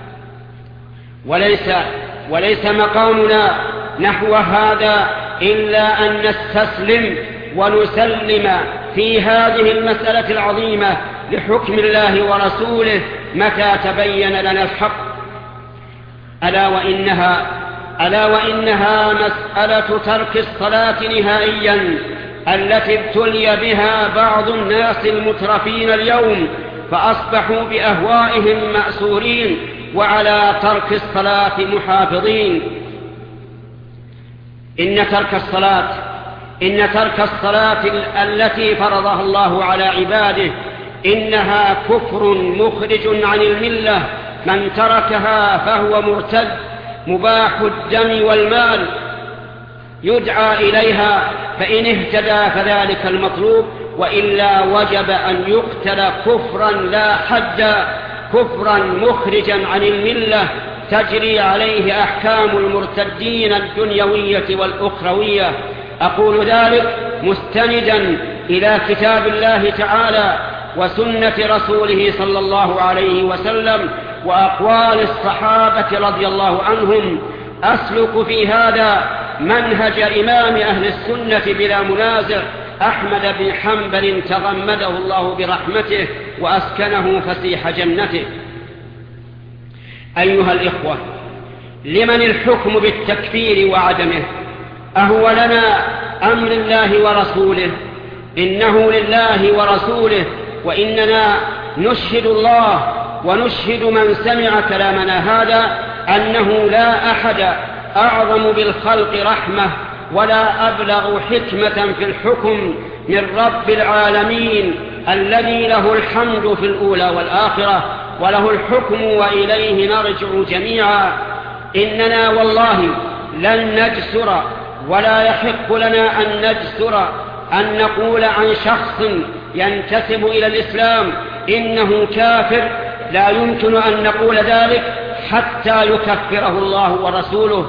وليس, وليس مقامنا نحو هذا إلا أن نستسلم ونسلم في هذه المسألة العظيمة لحكم الله ورسوله متى تبين لنا الحق. ألا وإنها, ألا وإنها مسألة ترك الصلاة نهائيا التي ابتلي بها بعض الناس المترفين اليوم، فأصبحوا بأهوائهم مأسورين وعلى ترك الصلاة محافظين. إن ترك الصلاة إن ترك الصلاة التي فرضها الله على عباده إنها كفر مخرج عن الملة، من تركها فهو مرتد مباح الدم والمال، يدعى إليها فإن اهتدى فذلك المطلوب، وإلا وجب أن يقتل كفرا لا حد، كفرا مخرجا عن الملة تجري عليه أحكام المرتدين الدنيوية والأخروية. أقول ذلك مستندا إلى كتاب الله تعالى وسنة رسوله صلى الله عليه وسلم وأقوال الصحابة رضي الله عنهم. أسلك في هذا منهج إمام أهل السنة بلا منازع أحمد بن حنبل تغمده الله برحمته وأسكنه فسيح جنته. أيها الإخوة، لمن الحكم بالتكفير وعدمه؟ أهو لنا أم لله ورسوله؟ إنه لله ورسوله، وإننا نشهد الله ونشهد من سمع كلامنا هذا أنه لا أحد أعظم بالخلق رحمة ولا أبلغ حكمة في الحكم من رب العالمين الذي له الحمد في الأولى والآخرة، وله الحكم وإليه نرجع جميعا. إننا والله لن نجسر ولا يحق لنا أن نجسر أن نقول عن شخص ينتسب إلى الإسلام إنه كافر. لا يمكن أن نقول ذلك حتى يكفره الله ورسوله.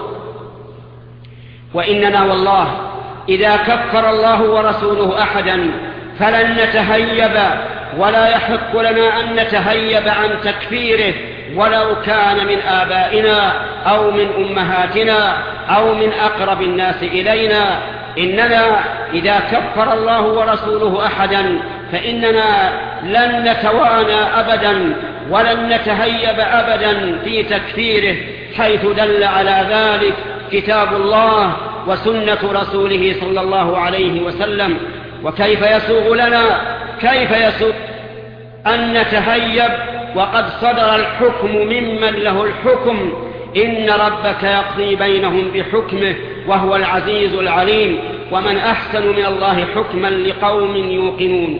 وإننا والله إذا كفر الله ورسوله أحدا فلن نتهيب ولا يحق لنا أن نتهيب عن تكفيره، ولو كان من آبائنا أو من أمهاتنا أو من أقرب الناس إلينا. إننا إذا كفر الله ورسوله أحدا فإننا لن نتوانى أبدا ولن نتهيب أبدا في تكفيره، حيث دل على ذلك كتاب الله وسنة رسوله صلى الله عليه وسلم. وكيف يسوغ لنا كيف يسوغ أن نتهيب وقد صدر الحكم ممن له الحكم؟ إن ربك يقضي بينهم بحكمه وهو العزيز العليم، ومن أحسن من الله حكما لقوم يوقنون.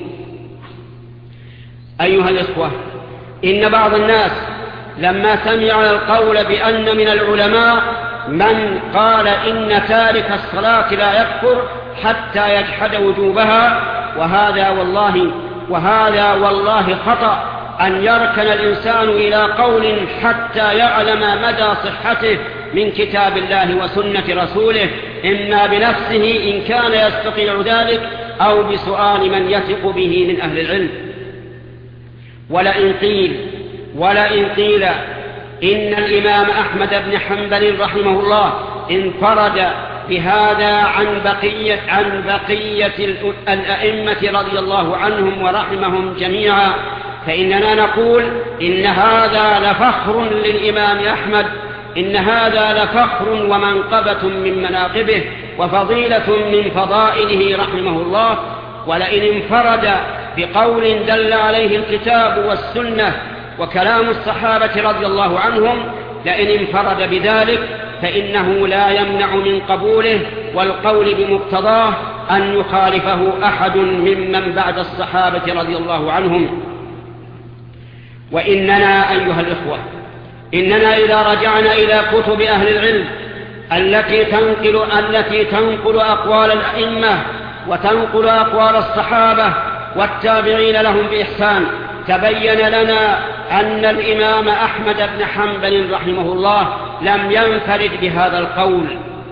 أيها الإخوة، إن بعض الناس لما سمع القول بأن من العلماء من قال إن تارك الصلاة لا يكفر حتى يجحد وجوبها، وهذا والله وهذا والله خطأ أن يركن الإنسان إلى قول حتى يعلم مدى صحته من كتاب الله وسنة رسوله، إما بنفسه إن كان يستطيع ذلك أو بسؤال من يثق به من أهل العلم. ولئن قيل ولئن قيل إن الإمام أحمد بن حنبل رحمه الله انفرد بهذا عن بقية, عن بقية الأئمة رضي الله عنهم ورحمهم جميعا، فإننا نقول إن هذا لفخر للإمام أحمد، إن هذا لفخر ومنقبة من مناقبه وفضيلة من فضائله رحمه الله. ولئن انفرد بقول دل عليه الكتاب والسنة وكلام الصحابة رضي الله عنهم، لئن انفرد بذلك فإنه لا يمنع من قبوله والقول بمقتضاه أن يخالفه أحد ممن بعد الصحابة رضي الله عنهم. وإننا أيها الإخوة، إننا إذا رجعنا إلى كتب أهل العلم التي تنقل, التي تنقل أقوال الأئمة وتنقل أقوال الصحابة والتابعين لهم بإحسان، تبين لنا أن الإمام أحمد بن حنبل رحمه الله لم ينفرد بهذا القول،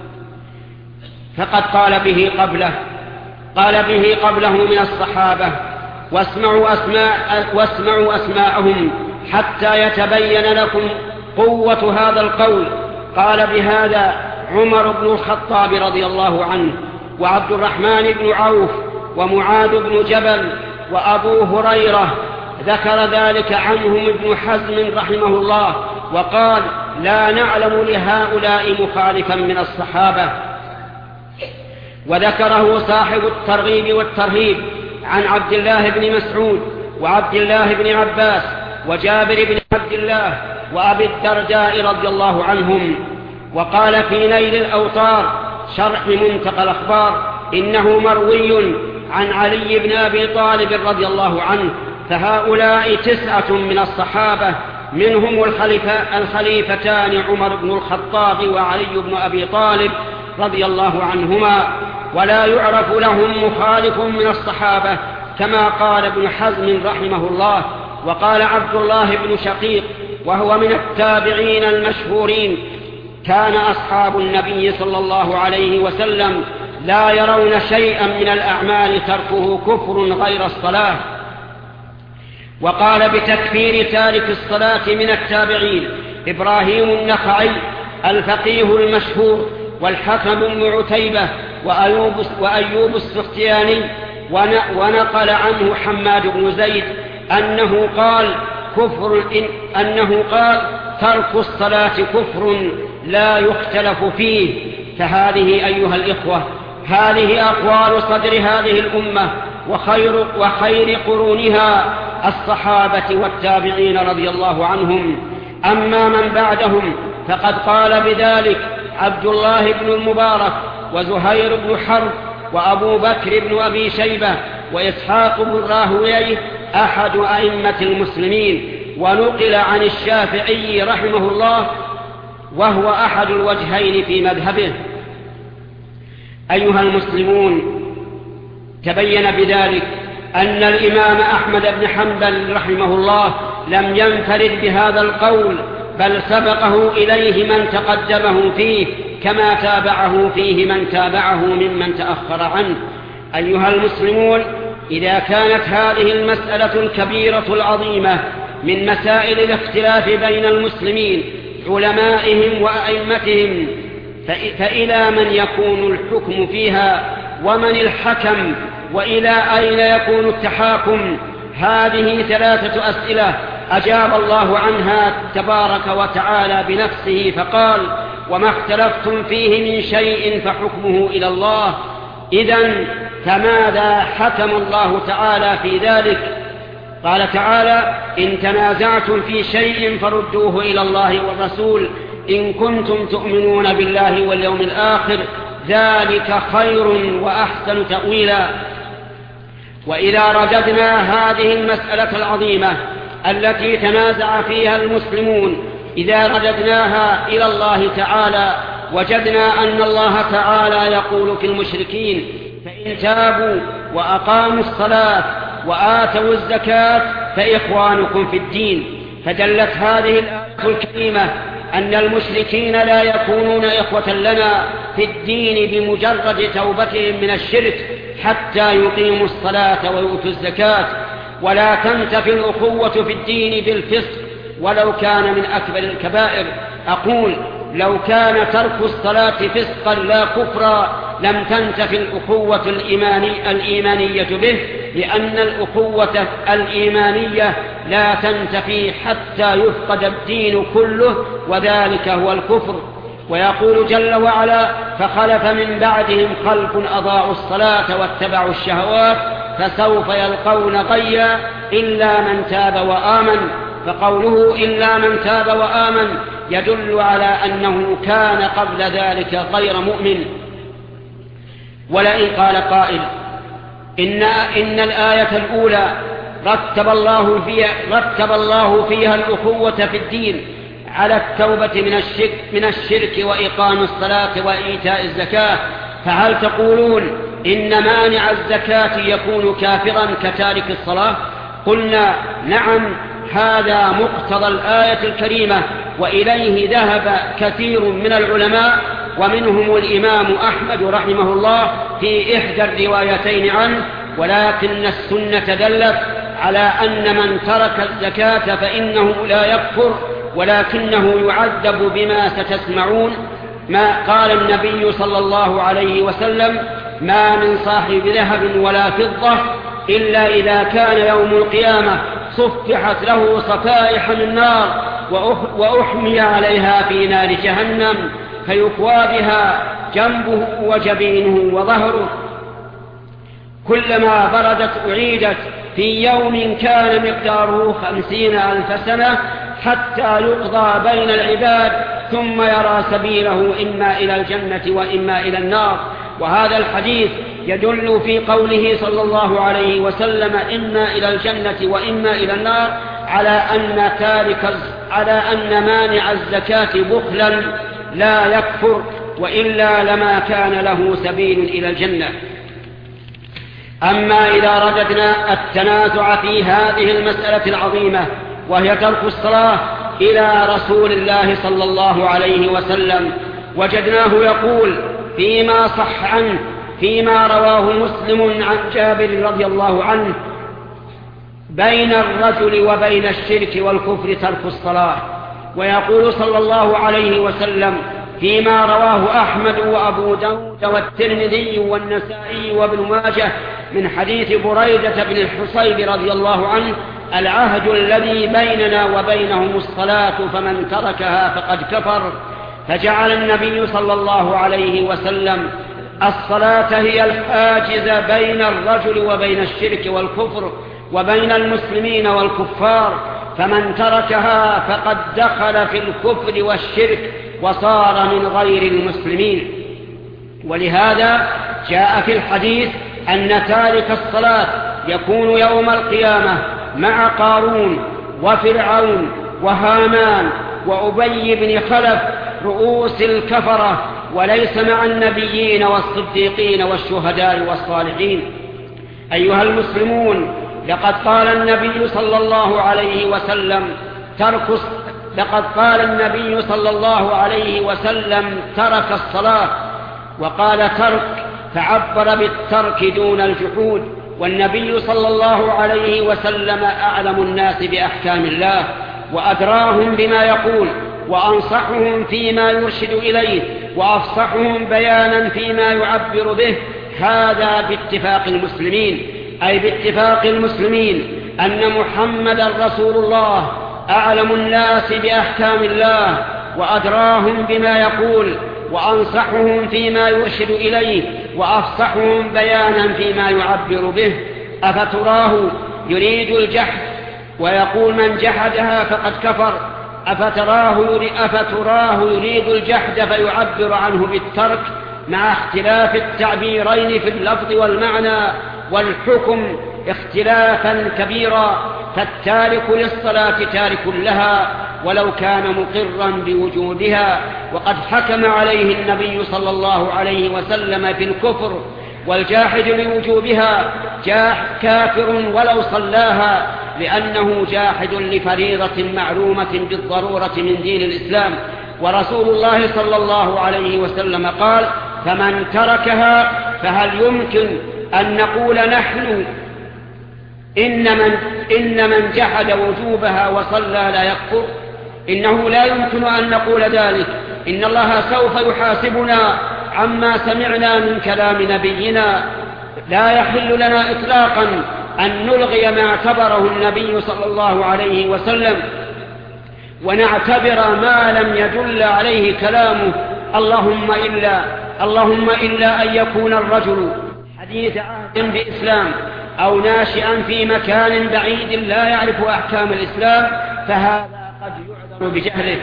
فقد قال به قبله قال به قبله من الصحابة، واسمعوا, أسماء واسمعوا أسماءهم حتى يتبين لكم قوة هذا القول. قال بهذا عمر بن الخطاب رضي الله عنه، وعبد الرحمن بن عوف، ومعاذ بن جبل، وأبو هريرة. ذكر ذلك عنهم ابن حزم رحمه الله وقال لا نعلم لهؤلاء مخالفا من الصحابة. وذكره صاحب الترغيب والترهيب عن عبد الله بن مسعود وعبد الله بن عباس وجابر بن عبد الله وأبي الدرداء رضي الله عنهم. وقال في نيل الأوطار شرح منتقى الأخبار إنه مروي عن علي بن أبي طالب رضي الله عنه. فهؤلاء تسعة من الصحابة، منهم الخليفة الخليفتان عمر بن الخطاب وعلي بن أبي طالب رضي الله عنهما، ولا يعرف لهم مخالف من الصحابة كما قال ابن حزم رحمه الله. وقال عبد الله بن شقيق وهو من التابعين المشهورين كان أصحاب النبي صلى الله عليه وسلم لا يرون شيئا من الأعمال تركه كفر غير الصلاة. وقال بتكفير تارك الصلاة من التابعين إبراهيم النخعي الفقيه المشهور، والحكم بن عتيبة، وأيوب, وأيوب السختياني. ونقل عنه حماد بن زيد أنه قال كفر إن أنه قال ترك الصلاة كفر لا يختلف فيه. فهذه أيها الإخوة هذه أقوال صدر هذه الأمة وخير, وخير قرونها الصحابة والتابعين رضي الله عنهم. أما من بعدهم فقد قال بذلك عبد الله بن المبارك وزهير بن حرب وأبو بكر بن أبي شيبة وإسحاق بن راهويه أحد أئمة المسلمين، ونقل عن الشافعي رحمه الله وهو أحد الوجهين في مذهبه. أيها المسلمون، تبين بذلك أن الإمام أحمد بن حنبل رحمه الله لم ينفرد بهذا القول، بل سبقه إليه من تقدمه فيه، كما تابعه فيه من تابعه ممن تأخر عنه. أيها المسلمون، إذا كانت هذه المسألة الكبيرة العظيمة من مسائل الاختلاف بين المسلمين علمائهم وأئمتهم، فإلى من يكون الحكم فيها ومن الحكم وإلى أين يكون التحاكم؟ هذه ثلاثة أسئلة أجاب الله عنها تبارك وتعالى بنفسه فقال: وما اختلفتم فيه من شيء فحكمه إلى الله. إذن فماذا حكم الله تعالى في ذلك؟ قال تعالى: إن تنازعتم في شيء فردوه إلى الله والرسول إن كنتم تؤمنون بالله واليوم الآخر ذلك خير وأحسن تأويلا. وإذا رددنا هذه المسألة العظيمة التي تنازع فيها المسلمون، إذا رددناها إلى الله تعالى وجدنا أن الله تعالى يقول في المشركين: فإن تابوا وأقاموا الصلاة وآتوا الزكاة فإخوانكم في الدين. فدلت هذه الآية الكريمة أن المشركين لا يكونون إخوة لنا في الدين بمجرد توبتهم من الشرك حتى يقيموا الصلاة ويؤتوا الزكاة، ولا تنتفي الأخوة في الدين بالفسق ولو كان من أكبر الكبائر. أقول: لو كان ترك الصلاة فسقا لا كفرا لم تنتفي الأخوة الإيماني الإيمانية به، لأن الأخوة الإيمانية لا تنتفي حتى يفقد الدين كله، وذلك هو الكفر. ويقول جل وعلا: فخلف من بعدهم خلف أضاعوا الصلاة واتبعوا الشهوات فسوف يلقون غيا إلا من تاب وآمن. فقوله إلا من تاب وآمن يدل على أنه كان قبل ذلك غير مؤمن. ولئن قال قائل إن, إن الآية الأولى رتب الله فيها, رتب الله فيها الأخوة في الدين على التوبة من الشرك, من الشرك وإقام الصلاة وإيتاء الزكاة، فهل تقولون إن مانع الزكاة يكون كافرا كتارك الصلاة؟ قلنا: نعم، هذا مقتضى الآية الكريمة، وإليه ذهب كثير من العلماء، ومنهم الإمام أحمد رحمه الله في إحدى الروايتين عنه. ولكن السنة دلت على أن من ترك الزكاة فإنه لا يكفر، ولكنه يعذب بما ستسمعون. ما قال النبي صلى الله عليه وسلم: ما من صاحب ذهب ولا فضة إلا إذا كان يوم القيامة صفحت له صفائح من نار وأحمي عليها في نار جهنم فيكوى بها جنبه وجبينه وظهره، كلما بردت أعيدت في يوم كان مقداره خمسين ألف سنة حتى يقضى بين العباد ثم يرى سبيله إما إلى الجنة وإما إلى النار. وهذا الحديث يدل في قوله صلى الله عليه وسلم: إما إلى الجنة وإما إلى النار، على أن تارك على أن مانع الزكاة بخلا لا يكفر، وإلا لما كان له سبيل إلى الجنة. أما إذا رددنا التنازع في هذه المسألة العظيمة وهي ترك الصلاة إلى رسول الله صلى الله عليه وسلم، وجدناه يقول فيما صح عنه فيما رواه مسلم عن جابر رضي الله عنه: بين الرجل وبين الشرك والكفر ترك الصلاة. ويقول صلى الله عليه وسلم فيما رواه أحمد وأبو داود والترمذي والنسائي وابن ماجه من حديث بريدة بن الحصيب رضي الله عنه: العهد الذي بيننا وبينهم الصلاة فمن تركها فقد كفر، فجعل النبي صلى الله عليه وسلم الصلاة هي الحاجز بين الرجل وبين الشرك والكفر وبين المسلمين والكفار، فمن تركها فقد دخل في الكفر والشرك وصار من غير المسلمين. ولهذا جاء في الحديث أن تارك الصلاة يكون يوم القيامة مع قارون وفرعون وهامان وأبي بن خلف رؤوس الكفرة، وليس مع النبيين والصديقين والشهداء والصالحين. أيها المسلمون، لقد قال النبي صلى الله عليه وسلم ترك لقد قال النبي صلى الله عليه وسلم ترك الصلاة، وقال ترك فعبر بالترك دون الجحود، والنبي صلى الله عليه وسلم أعلم الناس بأحكام الله وأدراهم بما يقول وأنصحهم فيما يرشد إليه وأفصحهم بيانا فيما يعبر به. هذا باتفاق المسلمين، أي باتفاق المسلمين أن محمد رسول الله أعلم الناس بأحكام الله وأدراهم بما يقول وأنصحهم فيما يرشد إليه وأفصحهم بيانا فيما يعبر به. أفتراه يريد الجحد ويقول من جحدها فقد كفر، أفتراه أفتراه يريد الجحد فيعبر عنه بالترك، مع اختلاف التعبيرين في اللفظ والمعنى والحكم اختلافا كبيرا، فالتارك للصلاة تارك لها ولو كان مقرا بوجودها، وقد حكم عليه النبي صلى الله عليه وسلم في الكفر، والجاحد لوجوبها كافر ولو صلاها، لأنه جاحد لفريضة معلومة بالضرورة من دين الإسلام. ورسول الله صلى الله عليه وسلم قال فمن تركها، فهل يمكن أن نقول نحن إن من, إن من جحد وجوبها وصلى لا يكفر؟ إنه لا يمكن أن نقول ذلك. إن الله سوف يحاسبنا عما سمعنا من كلام نبينا. لا يحل لنا إطلاقا أن نلغي ما اعتبره النبي صلى الله عليه وسلم ونعتبر ما لم يدل عليه كلامه، اللهم إلا, اللهم إلا أن يكون الرجل حديث عهد بإسلام أو ناشئا في مكان بعيد لا يعرف أحكام الإسلام، فهذا قد يعذر بجهله.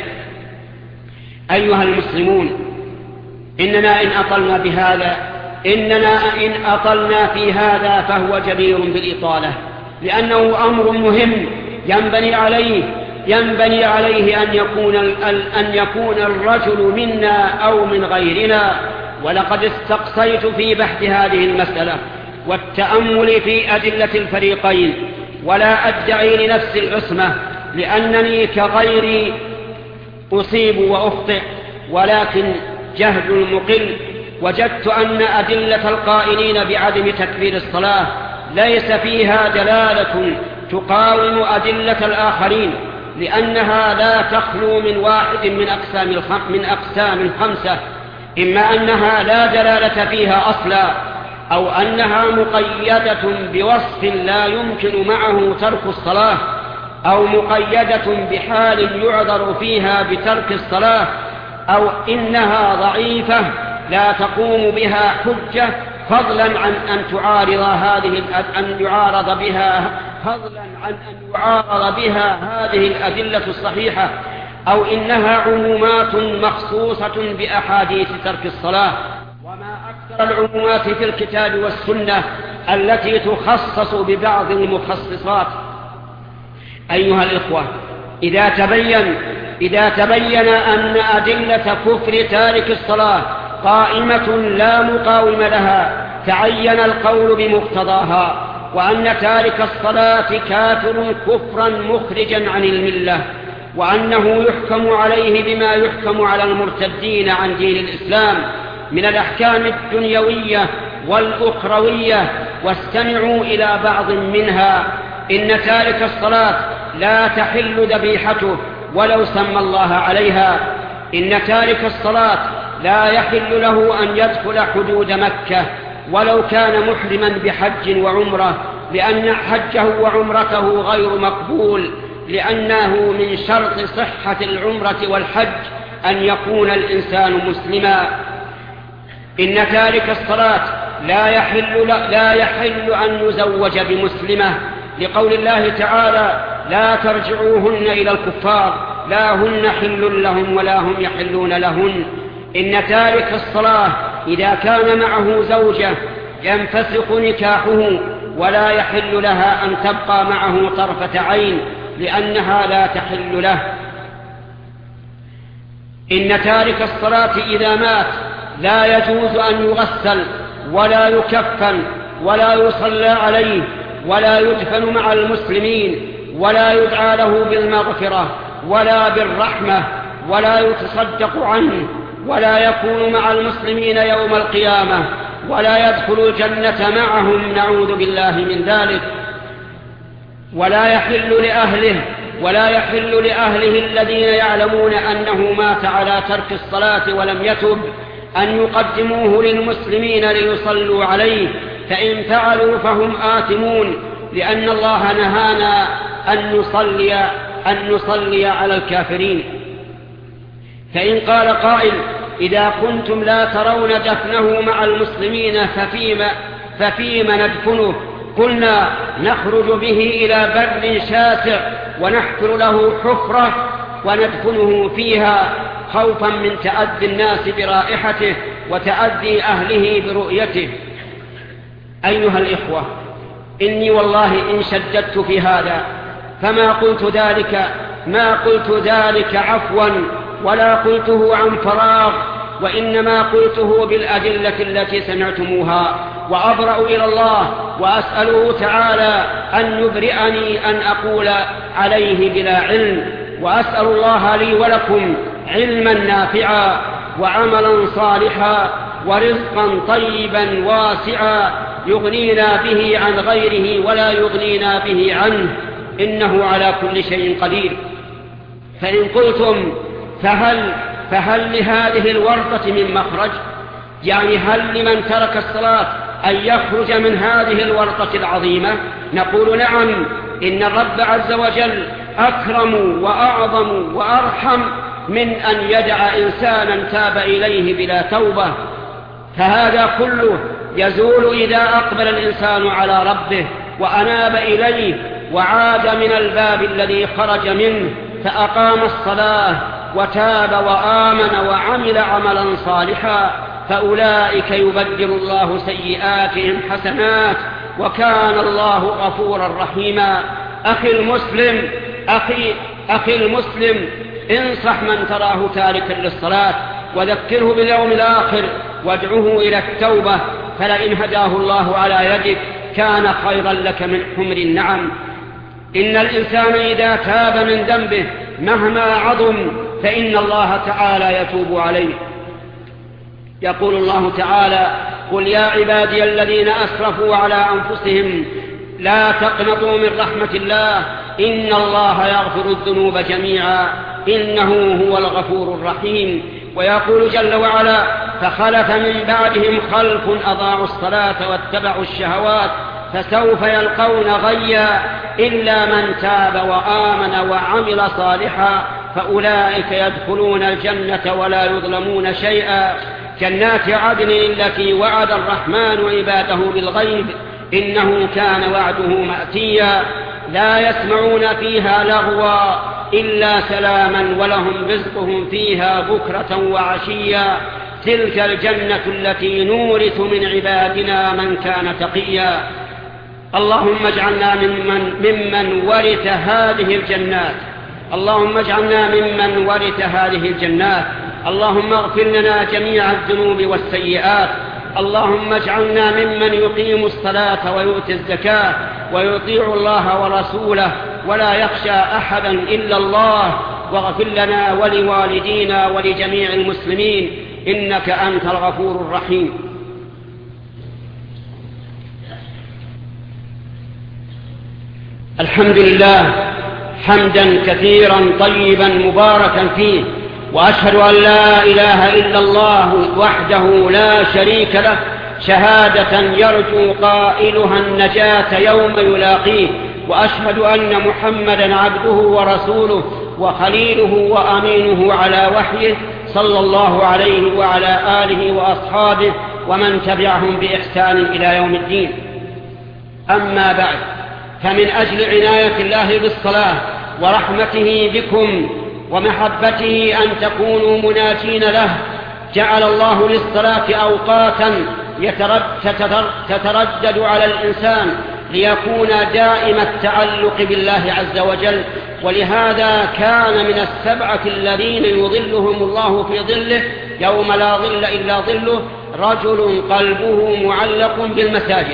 أيها المسلمون، إننا إن أطلنا بهذا إننا إن أطلنا في هذا فهو جدير بالإطالة، لأنه أمر مهم ينبني عليه ينبني عليه أن يكون أن يكون الرجل منا أو من غيرنا. ولقد استقصيت في بحث هذه المسألة والتأمل في أدلة الفريقين، ولا أدعي لنفسي العصمة لأنني كغيري أصيب وأخطئ، ولكن جهد المقل. وجدت أن أدلة القائلين بعدم تكبير الصلاة ليس فيها دلالة تقاوم أدلة الآخرين، لأنها لا تخلو من واحد من أقسام من أقسام الخمسة، إما أنها لا دلالة فيها أصلا، أو أنها مقيدة بوصف لا يمكن معه ترك الصلاة، أو مقيدة بحال يعذر فيها بترك الصلاة، أو إنها ضعيفة لا تقوم بها حجة، فضلا عن أن تعارض هذه أن يعارض بها فضلا عن أن يعارض بها هذه الأدلة الصحيحة، أو إنها عمومات مخصوصة بأحاديث ترك الصلاة. وما أكثر العمومات في الكتاب والسنة التي تخصص ببعض المخصصات. أيها الإخوة، إذا تبين إذا تبين أن أدلة كفر تارك الصلاة قائمة لا مقاوم لها، تعين القول بمقتضاها، وأن تارك الصلاة كافر كفرا مخرجا عن الملة، وأنه يحكم عليه بما يحكم على المرتدين عن دين الإسلام من الأحكام الدنيوية والأخروية. واستمعوا إلى بعض منها: إن تارك الصلاة لا تحل ذبيحته ولو سمى الله عليها. إن تارك الصلاة لا يحل له أن يدخل حدود مكة ولو كان محرما بحج وعمرة لأن حجه وعمرته غير مقبول، لأنه من شرط صحة العمرة والحج أن يكون الإنسان مسلما. إن تارك الصلاة لا يحل, لا يحل أن يزوج بمسلمة، لقول الله تعالى: لا ترجعوهن إلى الكفار، لا هن حل لهم ولا هم يحلون لهن. إن تارك الصلاة إذا كان معه زوجة ينفسخ نكاحه، ولا يحل لها أن تبقى معه طرفة عين، لأنها لا تحل له. إن تارك الصلاة إذا مات لا يجوز أن يغسل ولا يكفن ولا يصلى عليه ولا يدفن مع المسلمين ولا يدعى له بالمغفرة ولا بالرحمة ولا يتصدق عنه ولا يكون مع المسلمين يوم القيامة ولا يدخل الجنة معهم، نعوذ بالله من ذلك. ولا يحل لأهله ولا يحل لأهله الذين يعلمون أنه مات على ترك الصلاة ولم يتب أن يقدموه للمسلمين ليصلوا عليه، فإن فعلوا فهم آثمون، لأن الله نهانا أن نصلي, أن نصلي على الكافرين. فإن قال قائل: إذا كنتم لا ترون دفنه مع المسلمين ففيما, ففيما ندفنه؟ قلنا: نخرج به إلى بر شاسع ونحفر له حفرة وندفنه فيها، خوفا من تأذي الناس برائحته وتأذي أهله برؤيته. أيها الإخوة، إني والله إن شددت في هذا فما قلت ذلك ما قلت ذلك عفوا ولا قلته عن فراغ، وإنما قلته بالأدلة التي سمعتموها، وأبرأ إلى الله وأسأله تعالى أن يبرئني أن أقول عليه بلا علم، وأسأل الله لي ولكم علما نافعا وعملا صالحا ورزقا طيبا واسعا يغنينا به عن غيره ولا يغنينا به عنه، إنه على كل شيء قدير. فإن قلتم فهل, فهل لهذه الورطة من مخرج؟ يعني هل لمن ترك الصلاة أن يخرج من هذه الورطة العظيمة؟ نقول: نعم، إن الرب عز وجل أكرم وأعظم وأرحم من أن يدع إنسانا تاب إليه بلا توبة، فهذا كله يزول إذا أقبل الإنسان على ربه وأناب إليه وعاد من الباب الذي خرج منه فأقام الصلاة وتاب وآمن وعمل عملا صالحا، فأولئك يبدل الله سيئاتهم حسنات وكان الله غفورا رحيما. أخي المسلم أخي, أخي المسلم انصح من تراه تاركا للصلاة وذكره باليوم الآخر وادعه إلى التوبة، فلئن هداه الله على يدك كان خيرا لك من حمر النعم. إن الإنسان إذا تاب من ذنبه مهما عظم فإن الله تعالى يتوب عليه. يقول الله تعالى: قل يا عبادي الذين أسرفوا على أنفسهم لا تقنطوا من رحمة الله إن الله يغفر الذنوب جميعا إنه هو الغفور الرحيم. ويقول جل وعلا: فخلف من بعدهم خلف أضاعوا الصلاة واتبعوا الشهوات فسوف يلقون غيا إلا من تاب وآمن وعمل صالحا فأولئك يدخلون الجنة ولا يظلمون شيئا. جنات عدن التي وعد الرحمن عباده بالغيب إنه كان وعده مأتيا لا يسمعون فيها لغوا إلا سلاما ولهم رزقهم فيها بكرة وعشيا تلك الجنة التي نورث من عبادنا من كان تقيا. اللهم اجعلنا ممن, ممن ورث هذه الجنات اللهم اجعلنا ممن ورث هذه الجنات. اللهم اغفر لنا جميع الذنوب والسيئات. اللهم اجعلنا ممن يقيم الصلاة ويؤتي الزكاة ويطيع الله ورسوله ولا يخشى أحدا إلا الله. واغفر لنا ولوالدينا ولجميع المسلمين إنك أنت الغفور الرحيم. الحمد لله حمدا كثيرا طيبا مباركا فيه، وأشهد أن لا إله إلا الله وحده لا شريك له شهادة يرجو قائلها النجاة يوم يلاقيه، وأشهد أن محمدا عبده ورسوله وخليله وأمينه على وحيه صلى الله عليه وعلى آله وأصحابه ومن تبعهم بإحسان إلى يوم الدين. أما بعد، فمن أجل عناية الله بالصلاة ورحمته بكم ومحبته أن تكونوا مناجين له، جعل الله للصلاة أوقاتا تتردد على الإنسان ليكون دائم التعلق بالله عز وجل. ولهذا كان من السبعة الذين يظلهم الله في ظله يوم لا ظل إلا ظله رجل قلبه معلق بالمساجد.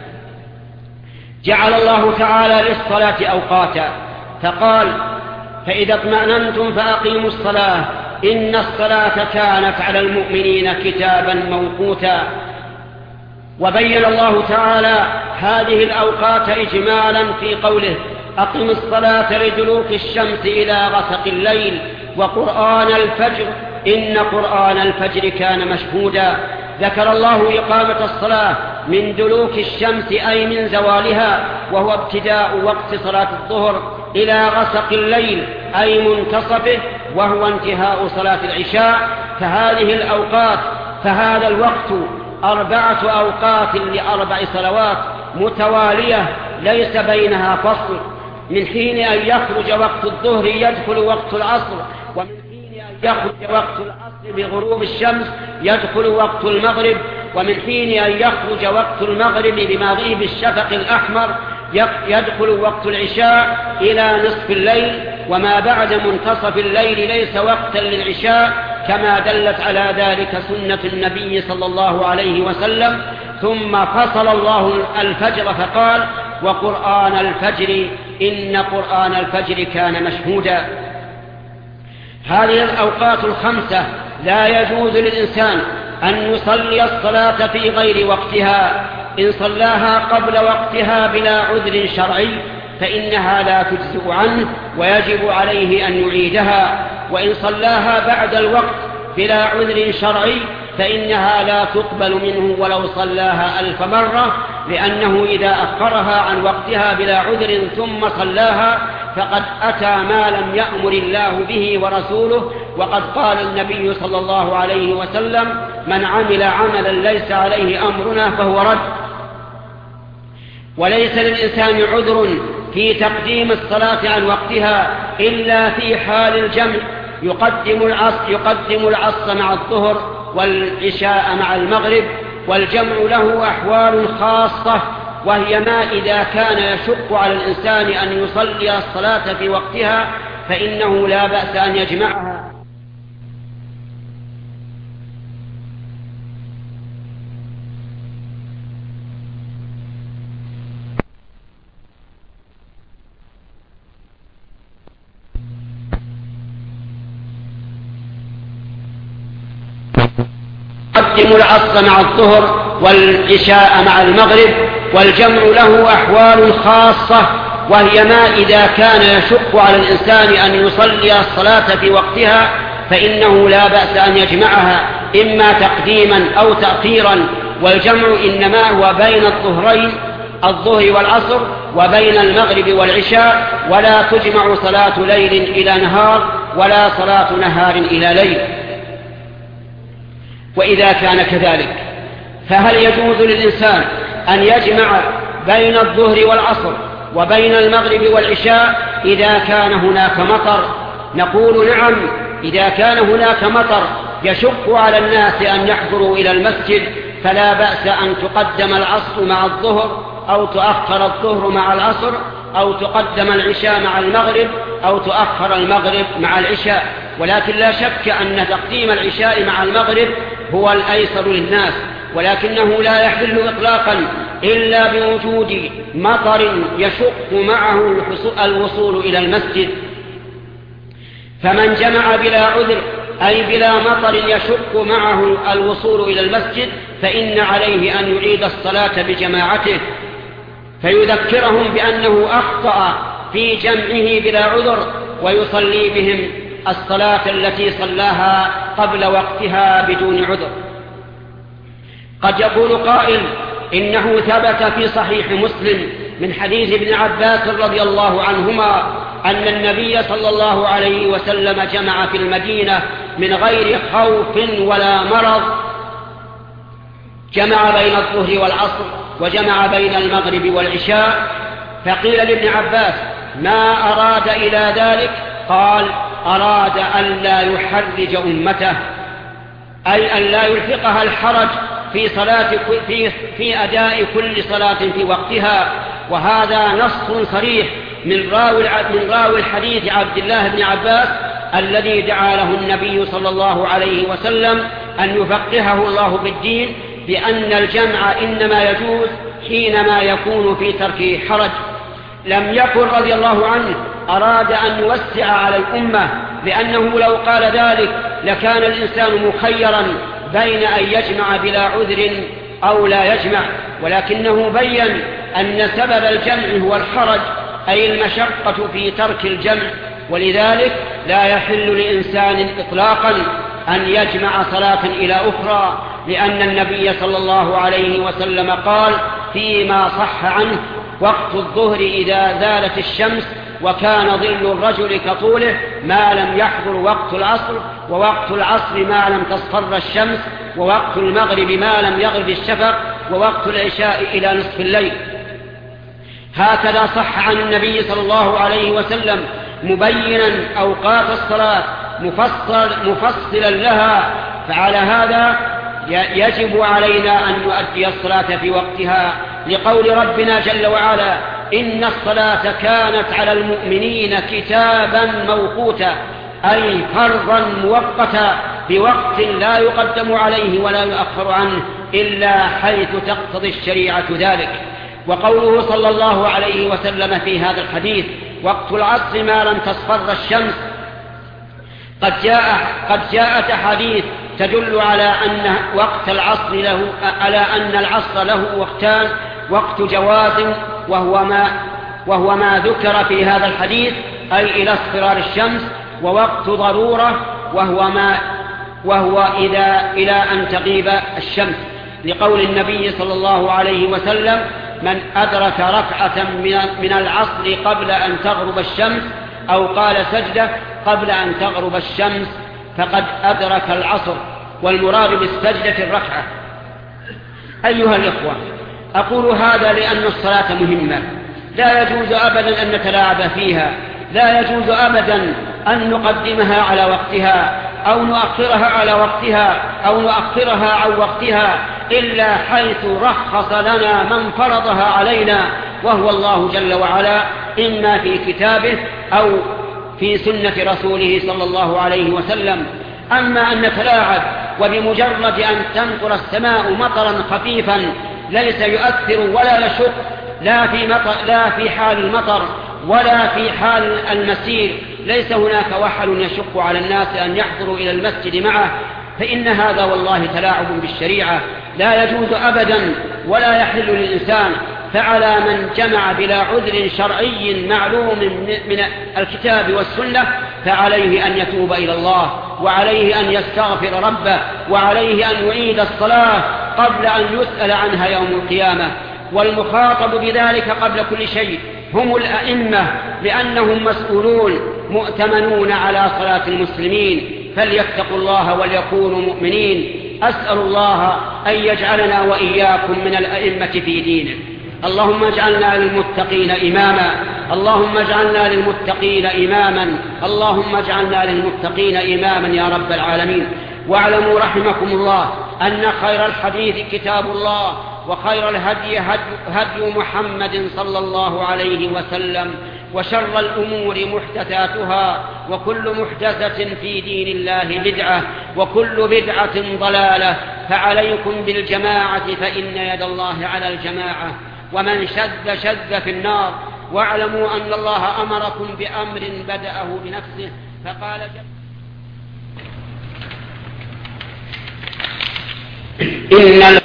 جعل الله تعالى للصلاة أوقاتا، فقال: فإذا اطمأننتم فأقيموا الصلاة إن الصلاة كانت على المؤمنين كتابا موقوتا. وبين الله تعالى هذه الأوقات إجمالا في قوله: أقم الصلاة لدلوك الشمس إلى غسق الليل وقرآن الفجر إن قرآن الفجر كان مشهودا. ذكر الله إقامة الصلاة من دلوك الشمس أي من زوالها، وهو ابتداء وقت صلاة الظهر، إلى غسق الليل أي منتصفه، وهو انتهاء صلاة العشاء. فهذه الأوقات فهذا الوقت أربعة أوقات لأربع صلوات متوالية ليس بينها فصل. من حين أن يخرج وقت الظهر يدخل وقت العصر، ومن حين أن يخرج وقت العصر بغروب الشمس يدخل وقت المغرب، ومن حين أن يخرج وقت المغرب بمغيب الشفق الأحمر يدخل وقت العشاء إلى نصف الليل. وما بعد منتصف الليل ليس وقتا للعشاء، كما دلت على ذلك سنة النبي صلى الله عليه وسلم. ثم فصل الله الفجر فقال: وقرآن الفجر إن قرآن الفجر كان مشهودا. هذه الأوقات الخمسة لا يجوز للإنسان أن يصلي الصلاة في غير وقتها. إن صلاها قبل وقتها بلا عذر شرعي فإنها لا تجزئ عنه ويجب عليه أن يعيدها، وإن صلاها بعد الوقت بلا عذر شرعي فإنها لا تقبل منه ولو صلاها ألف مرة، لأنه إذا أخرها عن وقتها بلا عذر ثم صلاها فقد أتى ما لم يأمر الله به ورسوله. وقد قال النبي صلى الله عليه وسلم: من عمل عملا ليس عليه أمرنا فهو رد. وليس للإنسان عذر في تقديم الصلاة عن وقتها إلا في حال الجمع، يقدم العصر, يقدم العصر مع الظهر والعشاء مع المغرب. والجمع له أحوال خاصة، وهي ما إذا كان يشق على الإنسان أن يصلي الصلاة في وقتها فإنه لا بأس أن يجمعها. يقدم العصر مع الظهر والعشاء مع المغرب. والجمع له أحوال خاصة، وهي ما إذا كان يشق على الإنسان أن يصلي الصلاة في وقتها فإنه لا بأس أن يجمعها، إما تقديما أو تأخيرا. والجمع إنما هو بين الظهرين، الظهر والعصر، وبين المغرب والعشاء، ولا تجمع صلاة ليل إلى نهار ولا صلاة نهار إلى ليل. وإذا كان كذلك فهل يجوز للإنسان أن يجمع بين الظهر والعصر وبين المغرب والعشاء إذا كان هناك مطر؟ نقول نعم، إذا كان هناك مطر يشق على الناس أن يحضروا إلى المسجد فلا بأس أن تقدم العصر مع الظهر، أو تؤخر الظهر مع العصر، أو تقدم العشاء مع المغرب، أو تؤخر المغرب مع العشاء. ولكن لا شك أن تقديم العشاء مع المغرب هو الأيسر للناس، ولكنه لا يحل إطلاقا إلا بوجود مطر يشق معه الوصول إلى المسجد. فمن جمع بلا عذر أي بلا مطر يشق معه الوصول إلى المسجد فإن عليه أن يعيد الصلاة بجماعته، فيذكرهم بأنه أخطأ في جمعه بلا عذر ويصلي بهم الصلاة التي صلاها قبل وقتها بدون عذر. قد يقول قائل إنه ثبت في صحيح مسلم من حديث ابن عباس رضي الله عنهما أن النبي صلى الله عليه وسلم جمع في المدينة من غير خوف ولا مرض، جمع بين الظهر والعصر وجمع بين المغرب والعشاء. فقيل لابن عباس: ما أراد إلى ذلك؟ قال: أراد أن لا يحرج أمته، أي أن لا يلحقها الحرج في, صلاة في, في أداء كل صلاة في وقتها. وهذا نص صريح من راوي, من راوي الحديث عبد الله بن عباس الذي دعا له النبي صلى الله عليه وسلم أن يفقهه الله بالدين، بأن الجمع إنما يجوز حينما يكون في تركه حرج. لم يكن رضي الله عنه أراد أن يوسع على الأمة، لأنه لو قال ذلك لكان الإنسان مخيرا بين أن يجمع بلا عذر أو لا يجمع، ولكنه بيّن أن سبب الجمع هو الحرج، أي المشقة في ترك الجمع. ولذلك لا يحل لإنسان إطلاقا أن يجمع صلاة إلى أخرى، لأن النبي صلى الله عليه وسلم قال فيما صح عنه: وقت الظهر إذا زالت الشمس، وكان ظل الرجل كطوله ما لم يحضر وقت العصر، ووقت العصر ما لم تصفر الشمس، ووقت المغرب ما لم يغرب الشفق، ووقت العشاء إلى نصف الليل. هكذا صح عن النبي صلى الله عليه وسلم مبينا أوقات الصلاة مفصل مفصلا لها. فعلى هذا يجب علينا أن نؤدي الصلاة في وقتها، لقول ربنا جل وعلا: إن الصلاة كانت على المؤمنين كتابا موقوتا، أي فرضا مؤقتا بوقت لا يقدم عليه ولا يؤخر عنه إلا حيث تقتضي الشريعة ذلك. وقوله صلى الله عليه وسلم في هذا الحديث: وقت العصر ما لم تصفر الشمس، قد جاء قد جاءت أحاديث تدل على أن وقت العصر له على أن العصر له وقتان: وقت جواز وهو ما وهو ما ذكر في هذا الحديث، أي إلى اصفرار الشمس، ووقت ضرورة وهو ما وهو إذا إلى أن تغيب الشمس، لقول النبي صلى الله عليه وسلم: من أدرك ركعة من العصر قبل أن تغرب الشمس، أو قال سجدة قبل أن تغرب الشمس، فقد أدرك العصر. والمراد بالسجدة الركعة. أيها الإخوة، أقول هذا لأن الصلاة مهمة، لا يجوز أبدا أن نتلاعب فيها، لا يجوز أبدا أن نقدمها على وقتها أو نؤخرها على وقتها أو نؤخرها عن وقتها، إلا حيث رخص لنا من فرضها علينا، وهو الله جل وعلا، إما في كتابه أو في سنة رسوله صلى الله عليه وسلم. أما أن نتلاعب وبمجرد أن تمطر السماء مطرا خفيفا ليس يؤثر ولا يشق، لا في, مطر لا في حال المطر ولا في حال المسير، ليس هناك وحل يشق على الناس أن يحضروا إلى المسجد معه، فإن هذا والله تلاعب بالشريعة، لا يجوز أبدا ولا يحل للإنسان. فعلى من جمع بلا عذر شرعي معلوم من الكتاب والسنة فعليه أن يتوب إلى الله، وعليه أن يستغفر ربه، وعليه أن يعيد الصلاة قبل أن يسأل عنها يوم القيامة. والمخاطب بذلك قبل كل شيء هم الأئمة، لأنهم مسؤولون مؤتمنون على صلاة المسلمين، فليتقوا الله وليكونوا مؤمنين. أسأل الله أن يجعلنا وإياكم من الأئمة في دينه. اللهم اجعلنا للمتقين إماما، اللهم اجعلنا للمتقين إماما، اللهم اجعلنا للمتقين إماما يا رب العالمين. واعلموا رحمكم الله أن خير الحديث كتاب الله، وخير الهدي هدي محمد صلى الله عليه وسلم، وشر الأمور محدثاتها، وكل محدثة في دين الله بدعة، وكل بدعة ضلالة. فعليكم بالجماعة فإن يد الله على الجماعة، ومن شذ شذ في النار. واعلموا أن الله أمركم بأمر بدأه بنفسه فقال إن